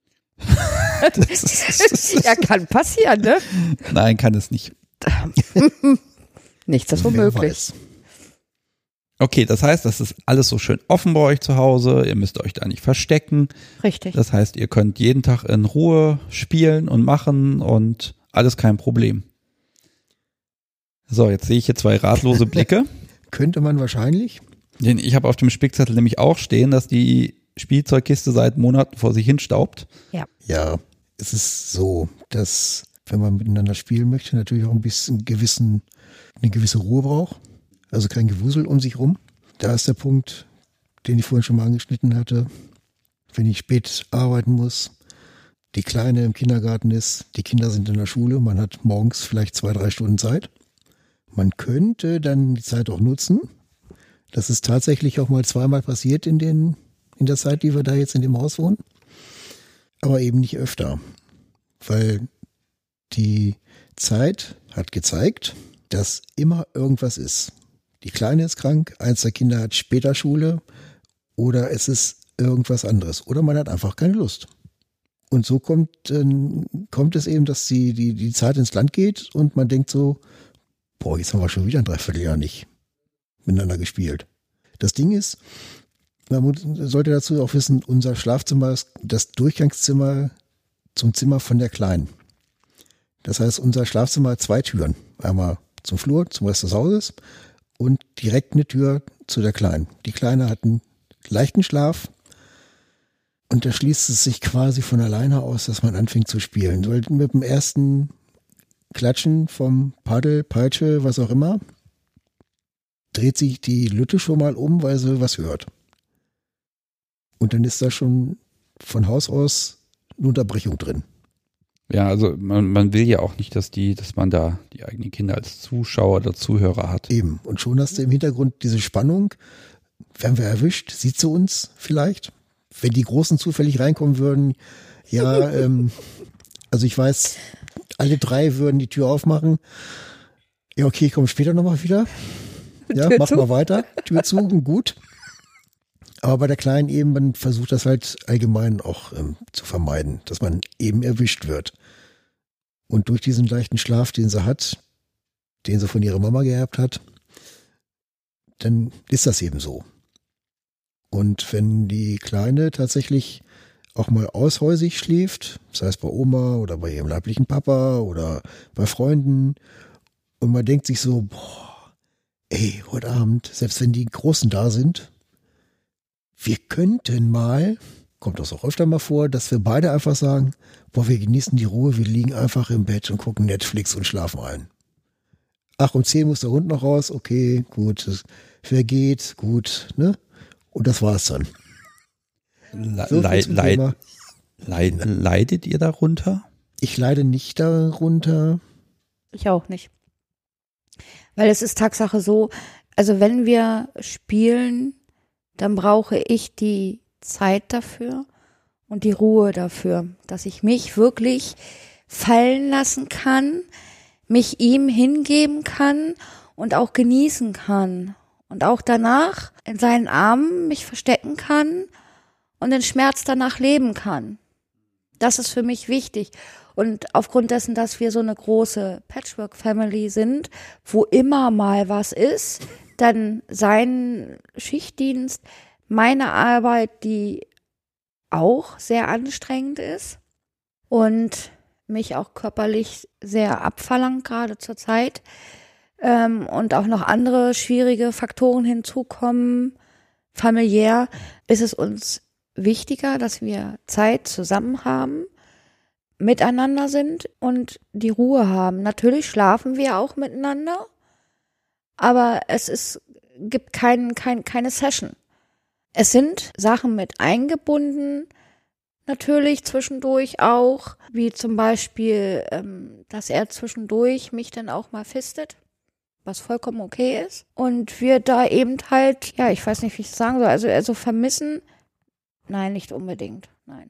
Ja, kann passieren, ne? Nein, kann es nicht. Nichts ist Wer unmöglich. weiß. Okay, das heißt, das ist alles so schön offen bei euch zu Hause. Ihr müsst euch da nicht verstecken. Richtig. Das heißt, ihr könnt jeden Tag in Ruhe spielen und machen und alles kein Problem. So, jetzt sehe ich hier zwei ratlose Blicke. Könnte man wahrscheinlich. Denn ich habe auf dem Spickzettel nämlich auch stehen, dass die Spielzeugkiste seit Monaten vor sich hin staubt. Ja, es ist so, dass wenn man miteinander spielen möchte, natürlich auch ein bisschen gewissen, eine gewisse Ruhe braucht. Also kein Gewusel um sich rum. Da ist der Punkt, den ich vorhin schon mal angeschnitten hatte. Wenn ich spät arbeiten muss, die Kleine im Kindergarten ist, die Kinder sind in der Schule, man hat morgens vielleicht zwei, drei Stunden Zeit. Man könnte dann die Zeit auch nutzen. Das ist tatsächlich auch mal zweimal passiert in, den, in der Zeit, die wir da jetzt in dem Haus wohnen. Aber eben nicht öfter. Weil die Zeit hat gezeigt, dass immer irgendwas ist. Die Kleine ist krank, eins der Kinder hat später Schule oder es ist irgendwas anderes. Oder man hat einfach keine Lust. Und so kommt, äh, kommt es eben, dass die, die, die Zeit ins Land geht und man denkt so, boah, jetzt haben wir schon wieder ein Dreivierteljahr nicht miteinander gespielt. Das Ding ist, man sollte dazu auch wissen, unser Schlafzimmer ist das Durchgangszimmer zum Zimmer von der Kleinen. Das heißt, unser Schlafzimmer hat zwei Türen. Einmal zum Flur, zum Rest des Hauses und direkt eine Tür zu der Kleinen. Die Kleine hat einen leichten Schlaf und da schließt es sich quasi von alleine aus, dass man anfängt zu spielen. Weil mit dem ersten Klatschen vom Paddel, Peitsche, was auch immer, dreht sich die Lütte schon mal um, weil sie was hört. Und dann ist da schon von Haus aus eine Unterbrechung drin. Ja, also man, man will ja auch nicht, dass die, dass man da die eigenen Kinder als Zuschauer oder Zuhörer hat. Eben. Und schon hast du im Hintergrund diese Spannung. Werden wir erwischt? Sieht sie uns vielleicht? Wenn die Großen zufällig reinkommen würden, ja, ähm, also ich weiß, alle drei würden die Tür aufmachen. Ja, okay, ich komme später nochmal wieder. Ja, mach mal weiter. Tür zu und gut. Aber bei der Kleinen eben, man versucht das halt allgemein auch ähm, zu vermeiden, dass man eben erwischt wird. Und durch diesen leichten Schlaf, den sie hat, den sie von ihrer Mama geerbt hat, dann ist das eben so. Und wenn die Kleine tatsächlich auch mal aushäusig schläft, das heißt bei Oma oder bei ihrem leiblichen Papa oder bei Freunden, und man denkt sich so, boah, ey, heute Abend, selbst wenn die Großen da sind, wir könnten mal, kommt das auch öfter mal vor, dass wir beide einfach sagen, boah, wir genießen die Ruhe, wir liegen einfach im Bett und gucken Netflix und schlafen ein. Ach, um zehn muss der Hund noch raus, okay, gut, das vergeht, gut, ne? Und das war's dann. Le So leid, zum leid, Thema. leid, leidet ihr darunter? Ich leide nicht darunter. Ich auch nicht. Weil es ist Tatsache so, also wenn wir spielen, dann brauche ich die Zeit dafür und die Ruhe dafür, dass ich mich wirklich fallen lassen kann, mich ihm hingeben kann und auch genießen kann und auch danach in seinen Armen mich verstecken kann und den Schmerz danach leben kann. Das ist für mich wichtig. Und aufgrund dessen, dass wir so eine große Patchwork-Family sind, wo immer mal was ist, dann sein Schichtdienst, meine Arbeit, die auch sehr anstrengend ist und mich auch körperlich sehr abverlangt, gerade zur Zeit, ähm, und auch noch andere schwierige Faktoren hinzukommen, familiär, ist es uns wichtiger, dass wir Zeit zusammen haben, miteinander sind und die Ruhe haben. Natürlich schlafen wir auch miteinander, aber es ist, gibt kein, kein, keine Session. Es sind Sachen mit eingebunden, natürlich zwischendurch auch, wie zum Beispiel, ähm, dass er zwischendurch mich dann auch mal fistet, was vollkommen okay ist. Und wir da eben halt, ja, ich weiß nicht, wie ich es sagen soll, also, also vermissen, nein, nicht unbedingt, nein.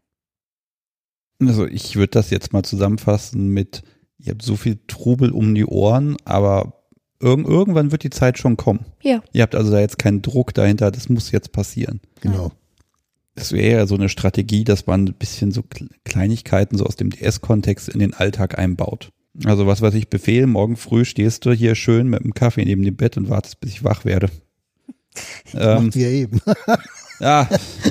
Also ich würde das jetzt mal zusammenfassen mit, ihr habt so viel Trubel um die Ohren, aber irg- irgendwann wird die Zeit schon kommen. Ja. Ihr habt also da jetzt keinen Druck dahinter, das muss jetzt passieren. Genau. Das wäre ja so eine Strategie, dass man ein bisschen so Kleinigkeiten so aus dem D S-Kontext in den Alltag einbaut. Also was weiß ich, Befehl, morgen früh stehst du hier schön mit dem Kaffee neben dem Bett und wartest, bis ich wach werde. ähm, Macht wir eben. ja,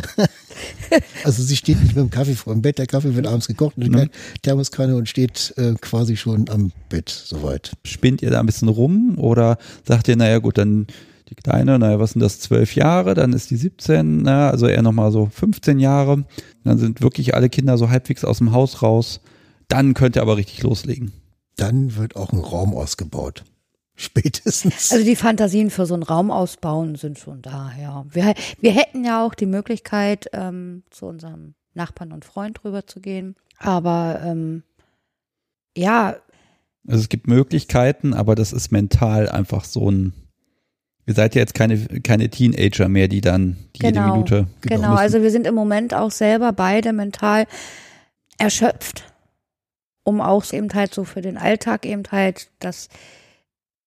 Also sie steht nicht mit dem Kaffee vor dem Bett, der Kaffee wird abends gekocht in der Mhm. Thermoskanne und steht äh, quasi schon am Bett, soweit. spinnt ihr da ein bisschen rum oder sagt ihr, naja gut, dann die Kleine, naja, was sind das, zwölf Jahre, dann ist die siebzehn, na, also eher nochmal so fünfzehn Jahre, dann sind wirklich alle Kinder so halbwegs aus dem Haus raus, dann könnt ihr aber richtig loslegen. Dann wird auch ein Raum ausgebaut. Spätestens. Also die Fantasien für so einen Raum ausbauen sind schon da, ja. Wir, wir hätten ja auch die Möglichkeit, ähm, zu unserem Nachbarn und Freund rüber zu gehen. Aber ähm, ja, Also es gibt Möglichkeiten, aber das ist mental einfach so ein, ihr seid ja jetzt keine, keine Teenager mehr, die dann jede Genau. Minute genau. müssen. Also wir sind im Moment auch selber beide mental erschöpft, um auch eben halt so für den Alltag eben halt das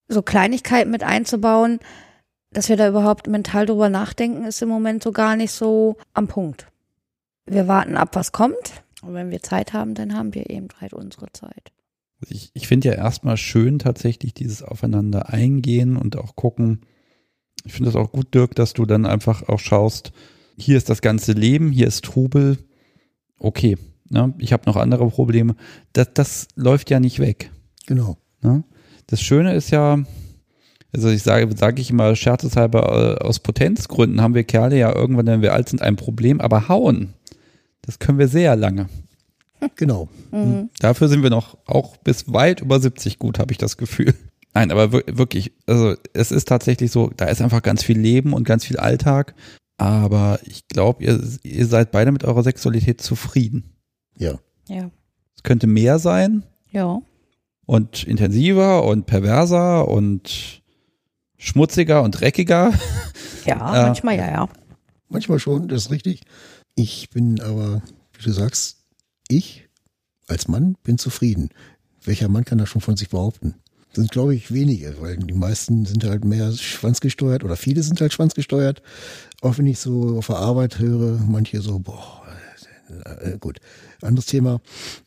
so Kleinigkeiten mit einzubauen, dass wir da überhaupt mental drüber nachdenken, ist im Moment so gar nicht so am Punkt. Wir warten ab, was kommt. Und wenn wir Zeit haben, dann haben wir eben halt unsere Zeit. Ich, ich finde ja erstmal schön tatsächlich dieses Aufeinander eingehen und auch gucken. Ich finde das auch gut, Dirk, dass du dann einfach auch schaust, hier ist das ganze Leben, hier ist Trubel. Okay, ne? Ich habe noch andere Probleme. Das, das läuft ja nicht weg. Genau. Ne? Das Schöne ist ja, also ich sage, sage ich immer scherzeshalber, aus Potenzgründen haben wir Kerle ja irgendwann, wenn wir alt sind, ein Problem, aber hauen, das können wir sehr lange. Genau. Mhm. Dafür sind wir noch auch bis weit über siebzig gut, habe ich das Gefühl. Nein, aber wirklich, also es ist tatsächlich so, da ist einfach ganz viel Leben und ganz viel Alltag, aber ich glaube, ihr, ihr seid beide mit eurer Sexualität zufrieden. Ja. Ja. Es könnte mehr sein. Ja. Und intensiver und perverser und schmutziger und dreckiger. Ja, Äh, manchmal ja, ja. Manchmal schon, das ist richtig. Ich bin aber, wie du sagst, ich als Mann bin zufrieden. Welcher Mann kann das schon von sich behaupten? Das sind, glaube ich, wenige, weil die meisten sind halt mehr schwanzgesteuert oder viele sind halt schwanzgesteuert. Auch wenn ich so auf der Arbeit höre, manche so, boah, äh, gut, anderes Thema.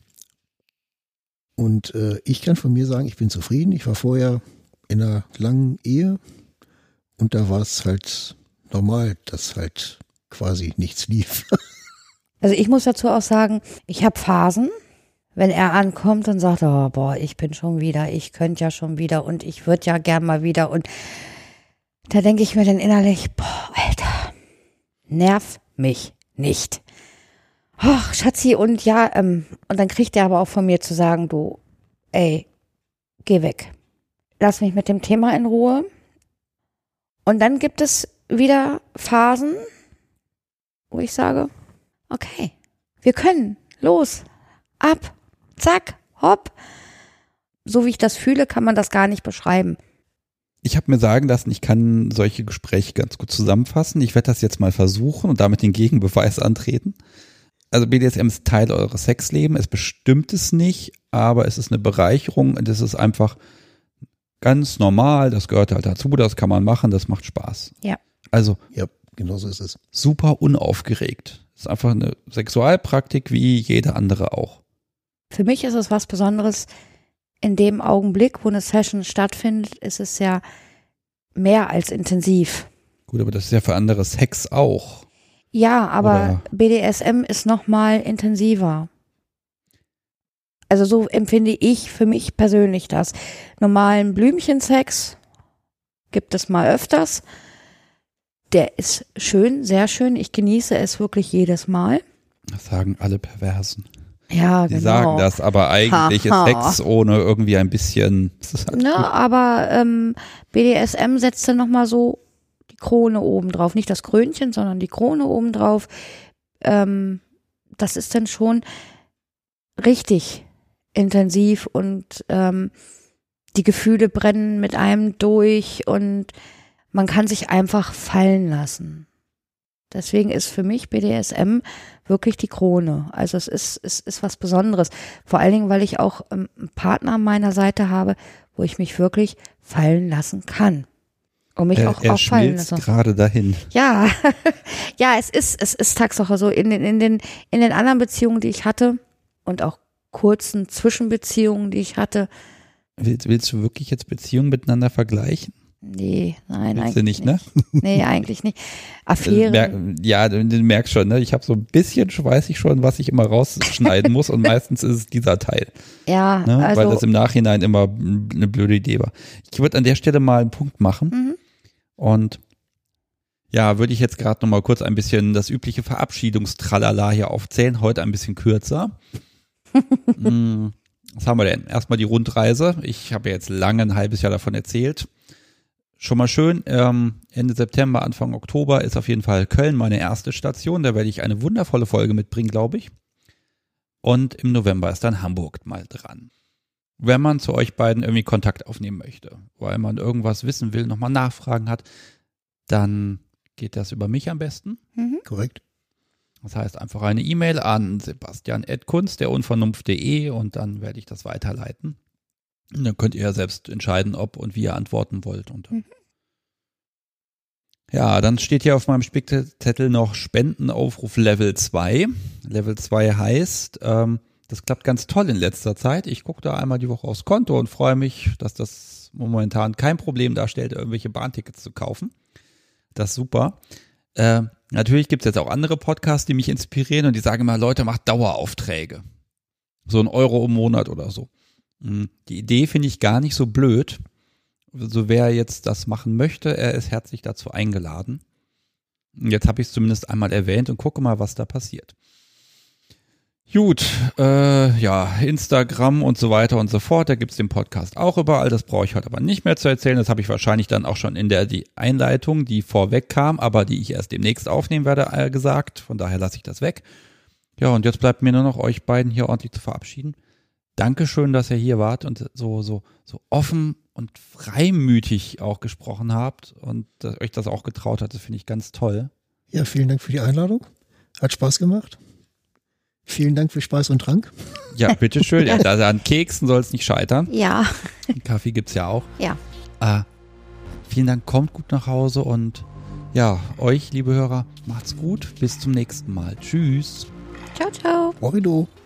Und äh, ich kann von mir sagen, ich bin zufrieden. Ich war vorher in einer langen Ehe und da war es halt normal, dass halt quasi nichts lief. Also ich muss dazu auch sagen, ich habe Phasen, wenn er ankommt und sagt, oh, boah, ich bin schon wieder, ich könnte ja schon wieder und ich würde ja gern mal wieder. Und da denke ich mir dann innerlich, boah, Alter, nerv mich nicht. Ach, Schatzi, und ja, ähm, und dann kriegt er aber auch von mir zu sagen, du, ey, geh weg. Lass mich mit dem Thema in Ruhe. Und dann gibt es wieder Phasen, wo ich sage, okay, wir können, los, ab, zack, hopp. So wie ich das fühle, kann man das gar nicht beschreiben. Ich habe mir sagen lassen, ich kann solche Gespräche ganz gut zusammenfassen. Ich werde das jetzt mal versuchen und damit den Gegenbeweis antreten. Also B D S M ist Teil eures Sexlebens, es bestimmt es nicht, aber es ist eine Bereicherung und es ist einfach ganz normal, das gehört halt dazu, das kann man machen, das macht Spaß. Ja. Also Ja, genau so ist es. super unaufgeregt. Es ist einfach eine Sexualpraktik wie jede andere auch. Für mich ist es was Besonderes. In dem Augenblick, wo eine Session stattfindet, ist es ja mehr als intensiv. Gut, aber das ist ja für andere Sex auch. Ja, aber Oder- B D S M ist noch mal intensiver. Also so empfinde ich für mich persönlich das. Normalen Blümchensex gibt es mal öfters. Der ist schön, sehr schön. Ich genieße es wirklich jedes Mal. Das sagen alle Perversen. Ja, Die genau. sagen das, aber eigentlich Haha. ist Sex ohne irgendwie ein bisschen. Das ist halt Ne, gut. aber ähm, B D S M setzt dann nochmal so die Krone oben drauf. Nicht das Krönchen, sondern die Krone oben drauf. Ähm, das ist dann schon richtig intensiv und ähm, die Gefühle brennen mit einem durch und man kann sich einfach fallen lassen. Deswegen ist für mich B D S M wirklich die Krone. Also es ist, es ist was Besonderes. Vor allen Dingen, weil ich auch ähm, einen Partner an meiner Seite habe, wo ich mich wirklich fallen lassen kann. Und mich er, auch, er auch fallen schmilzt lasse. gerade dahin. Ja, ja, es ist, es ist Tatsache so. In den, in den, in den anderen Beziehungen, die ich hatte und auch kurzen Zwischenbeziehungen, die ich hatte, Willst, willst du wirklich jetzt Beziehungen miteinander vergleichen? nee, nein, Willst eigentlich du nicht, ne? Nee, eigentlich nicht. Also, Affäre. mer- ja, du, du merkst schon, ne? Ich habe so ein bisschen, weiß ich schon, was ich immer rausschneiden muss und meistens ist es dieser Teil, Ja, ne? also. Weil das im Nachhinein immer eine blöde Idee war. Ich würde an der Stelle mal einen Punkt machen Mhm. und ja, würde ich jetzt gerade noch mal kurz ein bisschen das übliche Verabschiedungstralala hier aufzählen, heute ein bisschen kürzer. Hm, was haben wir denn? Erstmal die Rundreise. Ich habe ja jetzt lange ein halbes Jahr davon erzählt. Schon mal schön, ähm, Ende September, Anfang Oktober ist auf jeden Fall Köln meine erste Station. Da werde ich eine wundervolle Folge mitbringen, glaube ich. Und im November ist dann Hamburg mal dran. Wenn man zu euch beiden irgendwie Kontakt aufnehmen möchte, weil man irgendwas wissen will, nochmal Nachfragen hat, dann geht das über mich am besten. Mhm. Korrekt. Das heißt einfach eine E-Mail an sebastian at kunst der unvernunft punkt de und dann werde ich das weiterleiten. Und dann könnt ihr ja selbst entscheiden, ob und wie ihr antworten wollt. Und Mhm. ja, dann steht hier auf meinem Spickzettel noch Spendenaufruf Level zwei. Level zwei heißt, ähm, das klappt ganz toll in letzter Zeit. Ich gucke da einmal die Woche aufs Konto und freue mich, dass das momentan kein Problem darstellt, irgendwelche Bahntickets zu kaufen. Das ist super. Äh, natürlich gibt es jetzt auch andere Podcasts, die mich inspirieren und die sagen immer, Leute, macht Daueraufträge. So ein Euro im Monat oder so. Die Idee finde ich gar nicht so blöd. Also wer jetzt das machen möchte, er ist herzlich dazu eingeladen. Jetzt habe ich es zumindest einmal erwähnt und gucke mal, was da passiert. Gut, äh, ja, Instagram und so weiter und so fort, da gibt's den Podcast auch überall, das brauche ich heute aber nicht mehr zu erzählen, das habe ich wahrscheinlich dann auch schon in der die Einleitung, die vorweg kam, aber die ich erst demnächst aufnehmen werde, äh, gesagt, von daher lasse ich das weg. Ja, und jetzt bleibt mir nur noch euch beiden hier ordentlich zu verabschieden. Dankeschön, dass ihr hier wart und so, so, so offen und freimütig auch gesprochen habt und dass euch das auch getraut hat, das finde ich ganz toll. Ja, vielen Dank für die Einladung, hat Spaß gemacht. Vielen Dank für Speis und Trank. Ja, bitteschön. Ja, also an Keksen soll es nicht scheitern. Ja. Kaffee gibt's ja auch. Ja. Äh, vielen Dank, kommt gut nach Hause und ja, euch, liebe Hörer, macht's gut. Bis zum nächsten Mal. Tschüss. Ciao, ciao. Horrido.